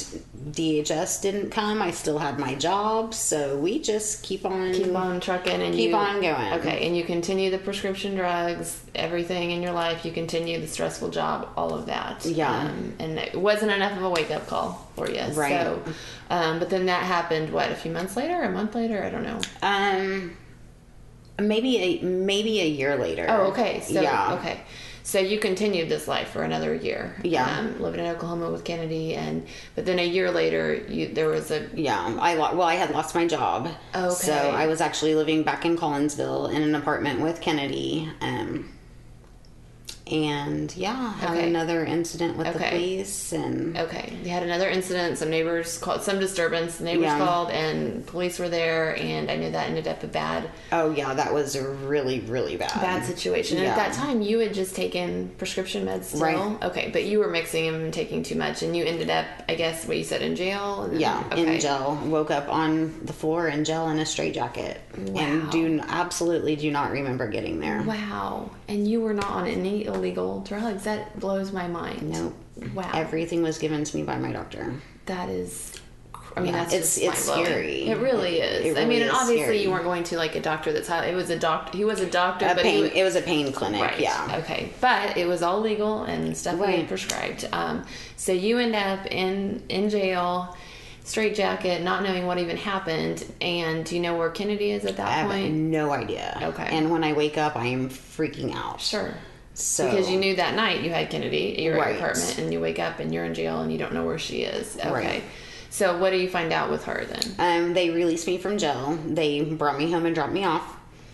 D H S didn't come, I still had my job, so we just keep on. Keep on trucking and Keep you, on going. Okay, and you continue the prescription drugs, everything in your life. You continue the stressful job, all of that. Yeah. Um, and it wasn't enough of a wake up call for you. Right. So, um, but then that happened. What, a few months later, a month later? I don't know. Um, maybe a maybe a year later. Oh, okay. So yeah. okay. So you continued this life for another year. Yeah. Um, living in Oklahoma with Kennedy, and but then a year later, you there was a Yeah, I lo- well, I had lost my job. Okay. So I was actually living back in Collinsville in an apartment with Kennedy. Um, and yeah, had Okay. another incident with the Okay. police, and Okay, you had another incident. Some neighbors called, some disturbance. The neighbors Yeah. called, and police were there. And I knew that ended up a bad, oh yeah, that was a really, really bad, bad situation. And Yeah. at that time, you had just taken prescription meds still. Right. Okay, but you were mixing them and taking too much, and you ended up, I guess, what you said, in jail. And then- Yeah, okay. in jail. Woke up on the floor in jail in a straitjacket, Wow. and do absolutely do not remember getting there. Wow, and you were not on any illegal drugs. That blows my mind. Nope. Wow. Everything was given to me by my doctor. That is, I mean, Yeah, that's it's- just it's mind-blowing. scary. It really is. It I really mean, and is obviously scary. you weren't going to like a doctor that's high. It was a doctor. He was a doctor, A but pain. he was, It was a pain clinic. right. Yeah. Okay, but it was all legal and stuff we had Right. prescribed. Um, so you end up in in jail, straight jacket, not knowing what even happened. And do you know where Kennedy is at that I have point? no idea. Okay. And when I wake up, I am freaking out. Sure. So Because you knew that night you had Kennedy, you're at Right. your apartment, and you wake up and you're in jail and you don't know where she is. Okay. Right. So what do you find out with her then? Um, they released me from jail. They brought me home and dropped me off.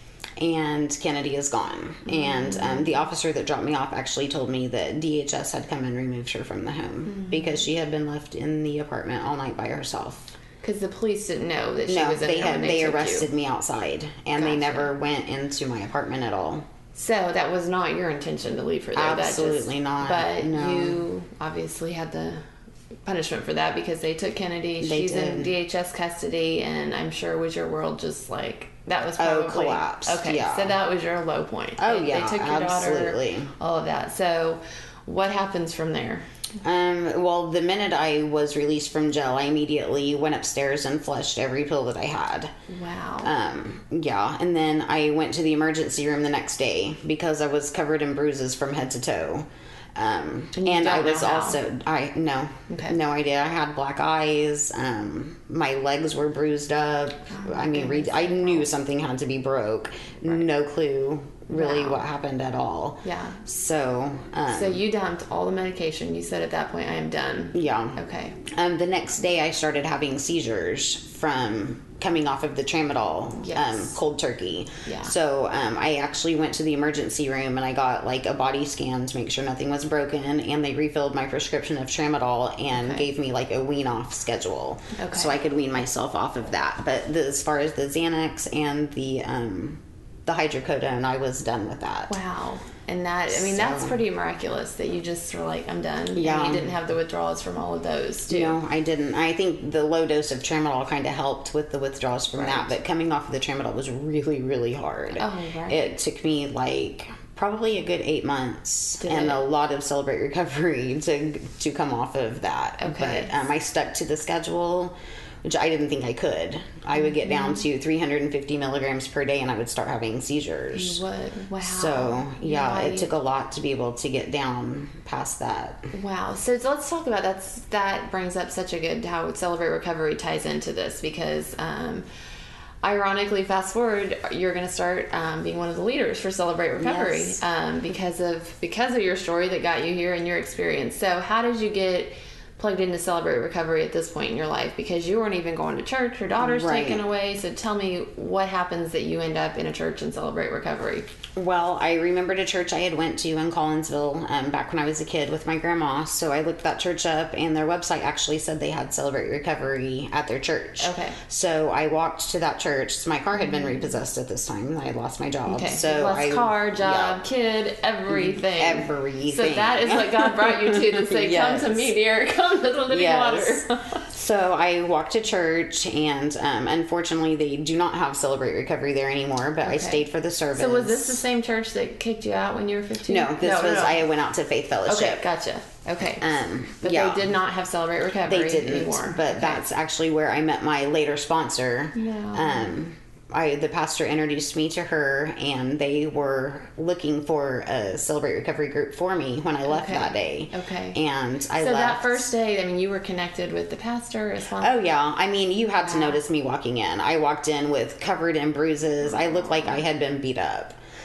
And Kennedy is gone. Mm-hmm. And um, the officer that dropped me off actually told me that D H S had come and removed her from the home Mm-hmm. because she had been left in the apartment all night by herself. Because the police didn't know that she No, was in they there had when they, they took arrested you. me outside, and they Gotcha. never went into my apartment at all. So that was not your intention to leave her there. Absolutely that just, not, But no. you obviously had the punishment for that because they took Kennedy. They She's in did. D H S custody, and I'm sure was your world just like that was Oh, probably collapsed, Okay, yeah. so that was your low point. Oh, They- yeah, they took your absolutely. daughter, all of that. So what happens from there? Um, well, the minute I was released from jail, I immediately went upstairs and flushed every pill that I had. Wow. Um, yeah, and then I went to the emergency room the next day because I was covered in bruises from head to toe. Um, And you and I don't know was how? also, I, no, Okay. no idea. I had black eyes. Um, my legs were bruised up. Oh, I mean, re- I knew something had to be broke. No clue really Wow. what happened at all. Yeah. So, um, So you dumped all the medication. You said at that point, I am done. yeah. Okay. Um, the next day, I started having seizures from coming off of the tramadol, Yes. um, cold turkey. Yeah. So um, I actually went to the emergency room and I got like a body scan to make sure nothing was broken, and they refilled my prescription of tramadol and Okay. gave me like a wean off schedule, Okay. so I could wean myself off of that. But the, as far as the Xanax and the um, the hydrocodone, I was done with that. Wow. And that, I mean, that's So- pretty miraculous that you just were like, I'm done. Yeah. And you didn't have the withdrawals from all of those, too. No, I didn't. I think the low dose of tramadol kind of helped with the withdrawals from Right. that, but coming off of the tramadol was really, really hard. Oh, right. It took me like probably a good eight months Did and it? a lot of Celebrate Recovery to to come off of that. Okay. But um, I stuck to the schedule, which I didn't think I could. I would get down to three hundred fifty milligrams per day and I would start having seizures. You would. Wow. So, yeah, Your it body- took a lot to be able to get down past that. Wow. So, so let's talk about that's that brings up such a good how Celebrate Recovery ties into this because um, ironically, fast forward, you're going to start um, being one of the leaders for Celebrate Recovery Yes. um, because of because of your story that got you here and your experience. So how did you get plugged into Celebrate Recovery at this point in your life? Because you weren't even going to church, your daughter's Right. taken away. So tell me what happens that you end up in a church and Celebrate Recovery. Well, I remembered a church I had went to in Collinsville um, back when I was a kid with my grandma. So I looked that church up, and their website actually said they had Celebrate Recovery at their church. Okay. So I walked to that church. So my car had been repossessed at this time. I had lost my job. Okay. So Lost I car, job, yeah. kid, everything. Everything. So that is what God brought you to to say, Yes. come to me, dear. Come to the living Yes. water. So I walked to church, and um, unfortunately, they do not have Celebrate Recovery there anymore. But I Okay. stayed for the service. So was this the same church that kicked you out when you were fifteen? No, this was I went out to Faith Fellowship. Okay, gotcha. Okay. Um, but yeah. they did not have Celebrate Recovery They didn't, anymore. but Okay. that's actually where I met my later sponsor. No. Um, I the pastor introduced me to her, and they were looking for a Celebrate Recovery group for me when I left Okay. that day. Okay. And I So left. that first day, I mean, you were connected with the pastor as well. Oh yeah, I mean, you had to Wow. notice me walking in. I walked in with covered in bruises. I looked like I had been beat up.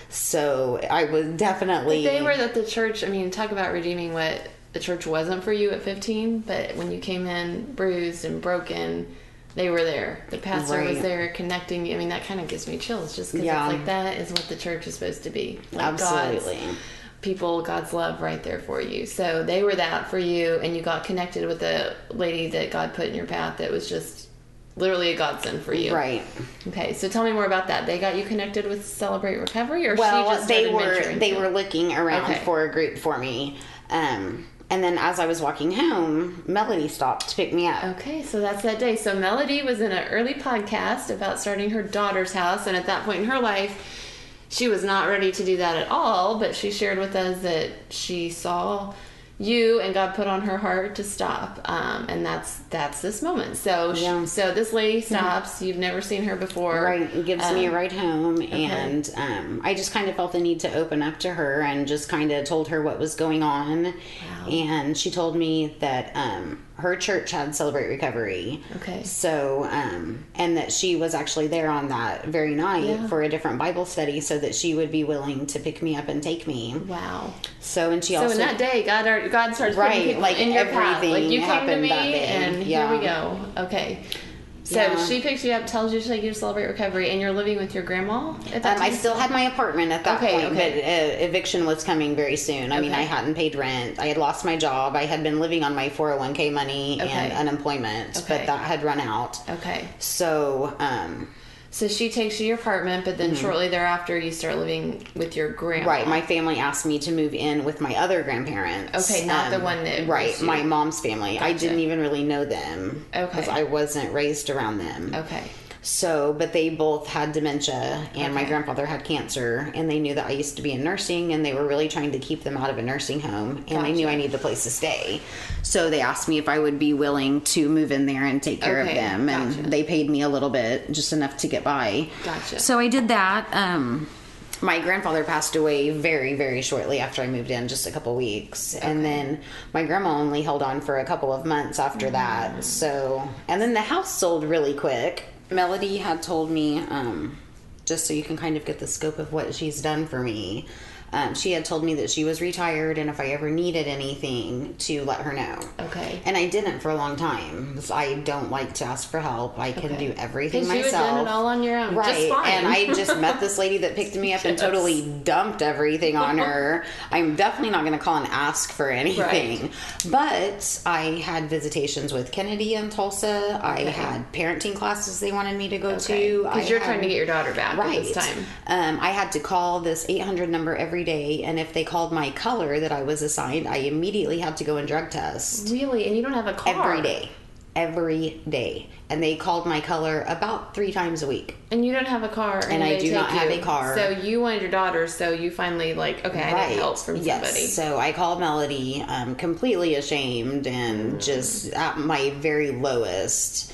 So I was definitely... But they were at the church, I mean, talk about redeeming what the church wasn't for you at fifteen, but when you came in bruised and broken, they were there. The pastor Right. was there connecting you. I mean, that kind of gives me chills just because Yeah. it's like that is what the church is supposed to be. Like Absolutely. God's people, God's love right there for you. So they were that for you, and you got connected with a lady that God put in your path that was just literally a godsend for you. Right. Okay, so tell me more about that. They got you connected with Celebrate Recovery, or Well, she just they started were mentoring they you? were looking around Okay. for a group for me. Um, and then as I was walking home, Melody stopped to pick me up. Okay, so that's that day. So Melody was in an early podcast about starting her daughter's house, and at that point in her life, she was not ready to do that at all, but she shared with us that she saw you and God put on her heart to stop, um, and that's that's this moment. So she, Yeah. so this lady stops. You've never seen her before. Right, it gives me a Um, ride home, and um, I just kind of felt the need to open up to her and just kind of told her what was going on. Wow. And she told me that um, her church had Celebrate Recovery. Okay. So, um, and that she was actually there on that very night Yeah. for a different Bible study, so that she would be willing to pick me up and take me. Wow. So, and she So also in that day, God, are- God starts Right, putting people like in your path. everything Like you came to happened me, that day. and Yeah. here we go. Okay. So Yeah. she picks you up, tells you to take you to Celebrate Recovery, and you're living with your grandma at that Um, I time? still had my apartment at that Okay, point, okay. but uh, eviction was coming very soon. I mean, Okay. I hadn't paid rent. I had lost my job. I had been living on my four oh one k money Okay. and unemployment, Okay. but that had run out. Okay. So, um, So she takes you to your apartment, but then shortly thereafter you start living with your grandma. Mm-hmm. right, my family asked me to move in with my other grandparents. Okay, not Um, the one that right, raised you. my mom's family. I Gotcha. didn't even really know them Okay. because I wasn't raised around them. Okay. So, but they both had dementia, and my Okay. grandfather had cancer, and they knew that I used to be in nursing, and they were really trying to keep them out of a nursing home, and they knew Gotcha. I needed a place to stay. So they asked me if I would be willing to move in there and take care Okay, of them, and gotcha. they paid me a little bit, just enough to get by. Gotcha. So I did that. Um, my grandfather passed away very, very shortly after I moved in, just a couple weeks. And then my grandma only held on for a couple of months after Mm. that. So, and then the house sold really quick. Melody had told me, um, just so you can kind of get the scope of what she's done for me, um, she had told me that she was retired, and if I ever needed anything, to let her know. Okay. And I didn't for a long time. 'Cause I don't like to ask for help. I can Okay. do everything 'Cause you had myself. done it all on your own. Right. Just fine. And I just met this lady that picked me up and Yes. totally dumped everything on her. I'm definitely not going to call and ask for anything. But I had visitations with Kennedy in Tulsa. I Okay. had parenting classes they wanted me to go Okay. to. I Because you're had- trying to get your daughter back Right. at this time. Um, I had to call this eight hundred number every day, and if they called my color that I was assigned, I immediately had to go and drug test Really? And you don't have a car? every day. Every day. And they called my color about three times a week. And you don't have a car. And I they do take not have you. a car. So you wanted your daughter, so you finally, like, okay, I need help from yes. somebody. So I called Melody, um, completely ashamed and just at my very lowest.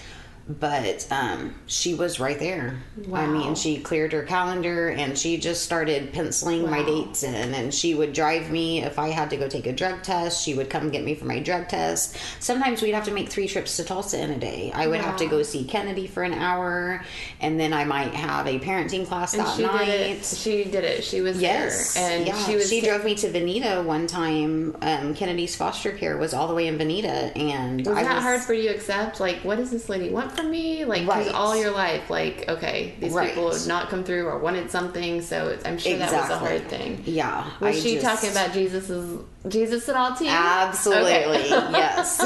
But um, she was right there. I Wow. mean, she cleared her calendar and she just started penciling my Wow. dates in. And she would drive me if I had to go take a drug test. She would come get me for my drug test. Sometimes we'd have to make three trips to Tulsa in a day. I would have to Wow. go see Kennedy for an hour, and then I might have a parenting class And that she night. did it. She did it. She was Yes, there. And yeah. she was She drove me to Veneta one time. Um, Kennedy's foster care was all the way in Veneta, and Was I that was hard for you to accept? Like, what does this lady want from me? Like, because Right. all your life, like, okay, these Right. people have not come through or wanted something, so it's, I'm sure that was a Exactly. hard thing. Yeah, Was I she just- talking about Jesus is Jesus at all to you? Absolutely, Okay. yes,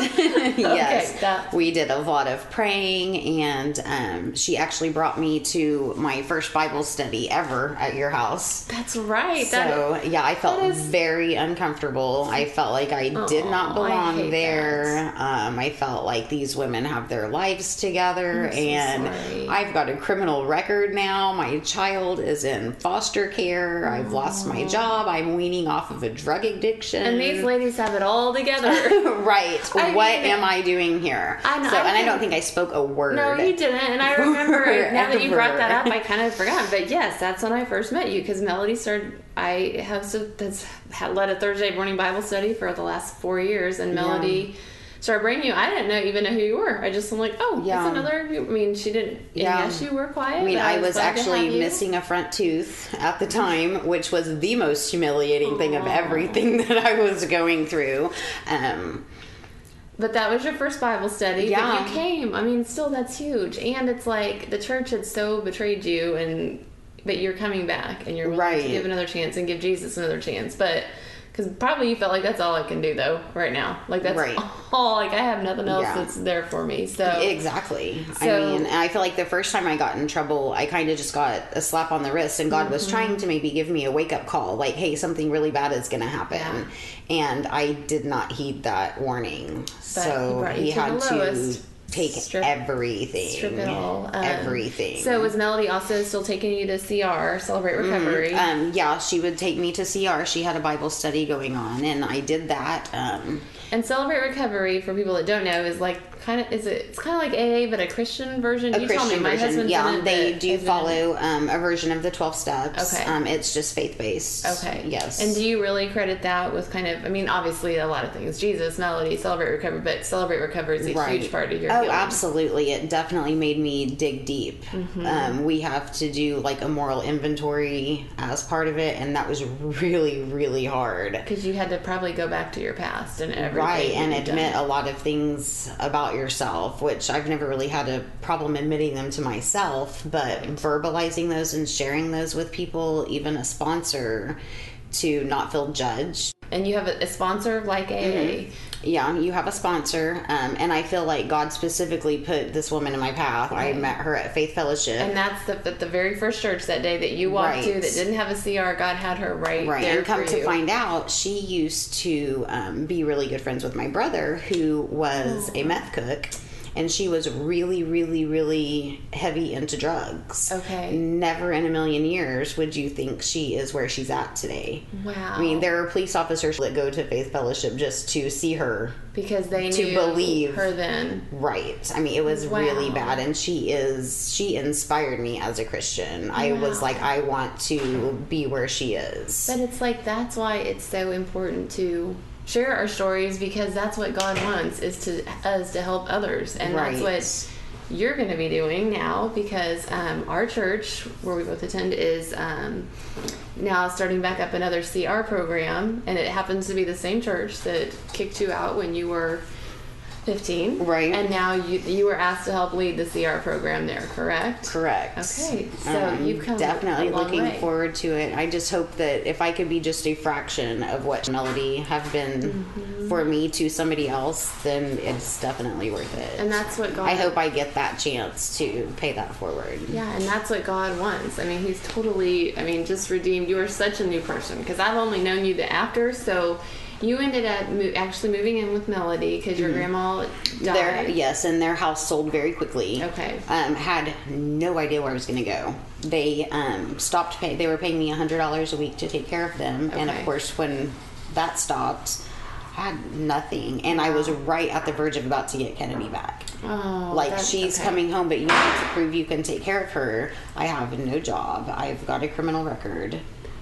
yes. that- We did a lot of praying, and um, she actually brought me to my first Bible study ever at your house. That's right. That- So yeah, I felt that is- very uncomfortable. I felt like I did Aw, not I belong hate there. Um, I felt like these women have their lives together, I'm so and sorry. I've got a criminal record now. My child is in foster care. I've lost my job. I'm weaning off of a drug addiction. and these ladies have it all together. right. I what mean- am I doing here? I know- So, I and I think- don't think I spoke a word. No, you didn't. And I remember, now that you brought that up, Forever. I kind of forgot. But yes, that's when I first met you, because Melody started, I have so, that's, had led a Thursday morning Bible study for the last four years, and Melody started bringing you. I didn't know even know who you were. I just am like, oh, Yeah. it's another. I mean, she didn't. And Yeah. yes, you were quiet. I mean, but I was glad to actually have you. missing a front tooth at the time, which was the most humiliating thing of Aw. everything that I was going through. Um, But that was your first Bible study. Yeah. But you came. I mean, still, that's huge. And it's like the church had so betrayed you, and but you're coming back, and you're willing Right. to give another chance and give Jesus another chance. But because probably you felt like that's all I can do, though, right now. Like that's Right. all. Like I have nothing else Yeah. that's there for me. So Exactly. I So- mean, I feel like the first time I got in trouble, I kind of just got a slap on the wrist, and God was Mm-hmm. trying to maybe give me a wake up call, like, hey, something really bad is going to happen. And I did not heed that warning. He so brought you he to had the to lowest. take Strip- everything. strip it all. Um, everything. So was Melody also still taking you to C R, Celebrate Recovery? Um, yeah, she would take me to C R. She had a Bible study going on, and I did that. Um, And Celebrate Recovery, for people that don't know, is like kind of is it? It's kind of like A A, but a Christian version. a you tell me. Christian My version. husband's Yeah, in it, they but do has been in it. follow um, a version of the twelve steps. Okay. Um, it's just faith based. Okay. Yes. And do you really credit that with kind of? I mean, obviously a lot of things: Jesus, Melody, Celebrate Recovery, but Celebrate Recovery is a Right. huge part of your. Oh, healing. absolutely. It definitely made me dig deep. Mm-hmm. Um, we have to do like a moral inventory as part of it, and that was really, really hard. Because you had to probably go back to your past and everything. Right, and you've done. admit a lot of things about yourself, which I've never really had a problem admitting them to myself, but verbalizing those and sharing those with people, even a sponsor, to not feel judged. And you have a, a sponsor like A A. Yeah, you have a sponsor, um, and I feel like God specifically put this woman in my path. I Right. met her at Faith Fellowship. And that's the, the the very first church that day that you walked Right. to that didn't have a C R. God had her right, Right, there and come for to you. find out, she used to um, be really good friends with my brother, who was a meth cook, and she was really, really, really heavy into drugs. Okay. Never in a million years would you think she is where she's at today. Wow. I mean, there are police officers that go to Faith Fellowship just to see her. because they to knew believe. her then. Right. I mean, it was Wow. really bad, and she is, she inspired me as a Christian. I was Wow. like, I want to be where she is. But it's like that's why it's so important to share our stories, because that's what God wants is to us to help others, and Right. that's what you're going to be doing now, because um, our church where we both attend is um, now starting back up another C R program, and it happens to be the same church that kicked you out when you were fifteen, Right. And now you you were asked to help lead the C R program there, correct? Correct. Okay, so Um, you've come definitely a long looking way. forward to it. I just hope that if I could be just a fraction of what Melody have been Mm-hmm. for me to somebody else, then it's definitely worth it. And that's what God. I hope I get that chance to pay that forward. Yeah, and that's what God wants. I mean, He's totally, I mean, just redeemed. You are such a new person, because I've only known you the after, so you ended up mo- actually moving in with Melody because your grandma died. Their, yes, and their house sold very quickly. Okay. Um, had no idea where I was going to go. They um, stopped pay. They were paying me a hundred dollars a week to take care of them, and of Okay. course, when that stopped, I had nothing, and I was right at the verge of about to get Kennedy back. Oh, Like, that's- she's okay. coming home, but you need to prove you can take care of her. I have no job. I've got a criminal record.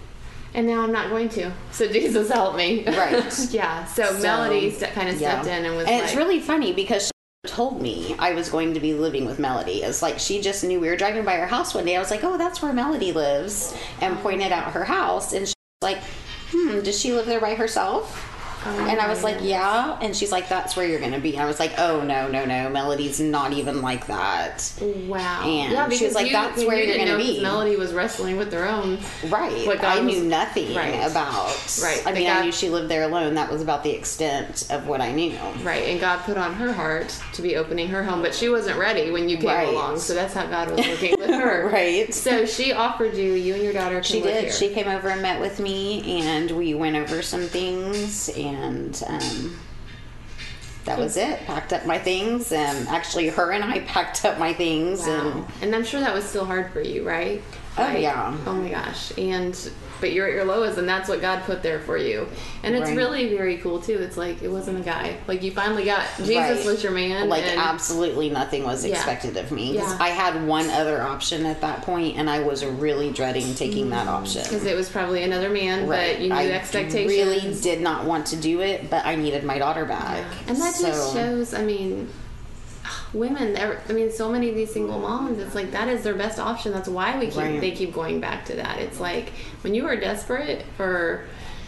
And now I'm not going to. So Jesus help me. Right. yeah. So, So, Melody st- kind of yeah. stepped in and was and like, it's really funny because she told me I was going to be living with Melody. It's like she just knew. We were driving by her house one day. I was like, oh, that's where Melody lives, and pointed out her house. And she was like, hmm, does she live there by herself? oh And I my was like, goodness. yeah. And she's like, that's where you're going to be. And I was like, oh, no, no, no. Melody's not even like that. Wow. And yeah, she was because like, you, that's you where you're didn't gonna know 'cause be. Melody was wrestling with their own. Right. What God I knew was- nothing right. about. Right. I The mean, I God- knew she lived there alone. That was about the extent of what I knew. Right, and God put on her heart to be opening her home, but she wasn't ready when you came Right. along, so that's how God was working with her. Right. So she offered you, you and your daughter can She live did. here. She came over and met with me, and we went over some things, and um, that was it. Packed up my things, and actually, her and I packed up my things, Wow. and And I'm sure that was still hard for you, right? Oh, yeah. Oh my gosh. And but you're at your lowest, and that's what God put there for you. And it's Right. really very cool too. It's like it wasn't a guy. Like you finally got Jesus Right. was your man. Like and, absolutely nothing was Yeah. expected of me. 'Cause Yeah. I had one other option at that point, and I was really dreading taking that option. because it was probably another man, Right. but you knew I expectations. really did not want to do it, but I needed my daughter back. And that just So- shows, I mean, women, they're- I mean, so many of these single moms, it's like that is their best option. That's why we keep, Right. they keep going back to that. It's like when you are desperate for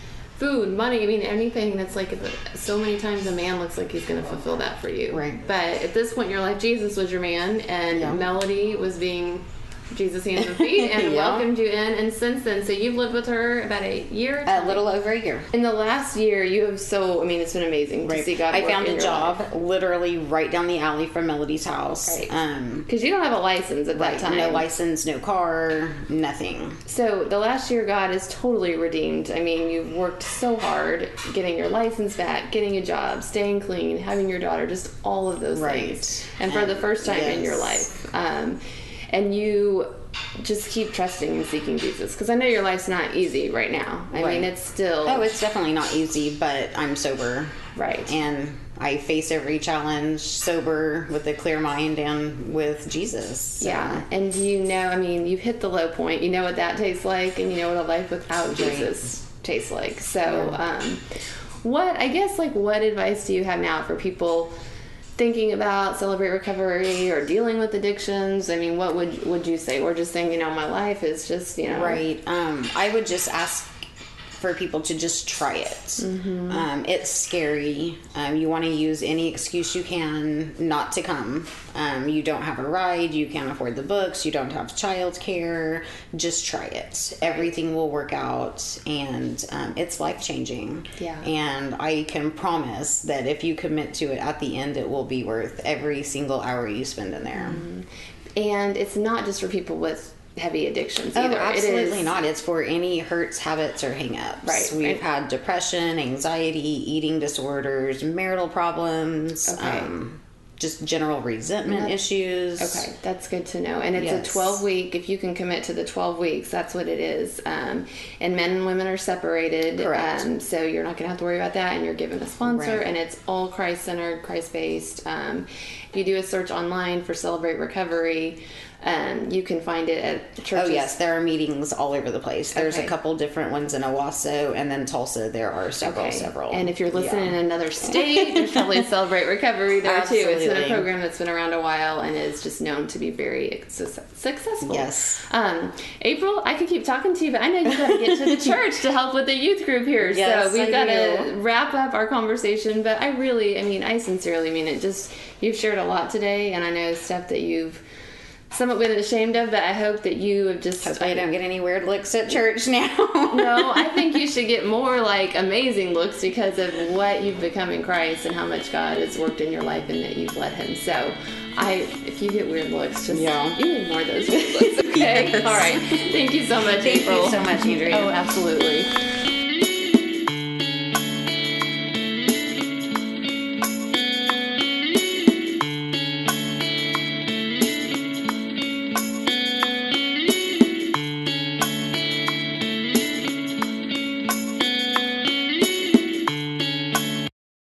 food, money, I mean, anything that's like, so many times a man looks like he's going to fulfill that for you. Right. But at this point in your life, Jesus was your man, and Yeah. Melody was being Jesus' hands and feet and Yeah. welcomed you in. And since then, so you've lived with her about a year? A little over a year. In the last year, you have so, I mean, it's been amazing to see God I work found in a your job life. literally right down the alley from Melody's house. Right. Um, Because you don't have a license at that right, time. no license, no car, nothing. So the last year, God is totally redeemed. I mean, you've worked so hard getting your license back, getting a job, staying clean, having your daughter, just all of those Right. things. And for the first time in your Yes. life. Um, and you just keep trusting and seeking Jesus. Because I know your life's not easy right now. I Right. mean, it's still... Oh, it's definitely not easy, but I'm sober. Right. And I face every challenge sober with a clear mind and with Jesus. So. Yeah, and you know, I mean, you've hit the low point. You know what that tastes like, and you know what a life without Jesus tastes like. So, um, what, I guess, like, what advice do you have now for people thinking about Celebrate Recovery or dealing with addictions? I mean, what would would you say? Or just saying, you know, my life is just, you know. Right. Um, I would just ask for people to just try it. Mm-hmm. Um, it's scary. Um, you want to use any excuse you can not to come. Um, you don't have a ride. You can't afford the books. You don't have childcare. Just try it. Everything will work out, and um, it's life changing. Yeah. And I can promise that if you commit to it, at the end, it will be worth every single hour you spend in there. Mm-hmm. And it's not just for people with heavy addictions Oh, either. absolutely it is, not. It's for any hurts, habits, or hang-ups. Right. We've And- had depression, anxiety, eating disorders, marital problems, Okay. um, just general resentment That- issues. Okay, that's good to know. And it's Yes. a twelve week, if you can commit to the twelve weeks, that's what it is. Um, and men and women are separated. Correct. Um, so you're not going to have to worry about that. And you're given a sponsor, Right. and it's all Christ centered, Christ based. Um, if you do a search online for Celebrate Recovery, um, you can find it at churches. Oh, yes. There are meetings all over the place. There's Okay. a couple different ones in Owasso, and then Tulsa, there are several, Okay. several. And if you're listening Yeah. in another state, there's probably Celebrate Recovery there too. It's been a Absolutely. program that's been around a while and is just known to be very su- successful. Yes. Um, April, I could keep talking to you, but I know you got to get to the church to help with the youth group here. Yes, so we've I got to do. wrap up our conversation. But I really, I mean, I sincerely mean it. Just you've shared a lot today, and I know stuff that you've somewhat been ashamed of, but I hope that you have just. Hopefully I don't get any weird looks at church now. No, I think you should get more like amazing looks because of what you've become in Christ and how much God has worked in your life and that you've let Him. So, I if you get weird looks, just Yeah. you ignore those weird looks, okay? Yes. All right. Thank you so much, Thank April. you so much, Andrea. Oh, absolutely.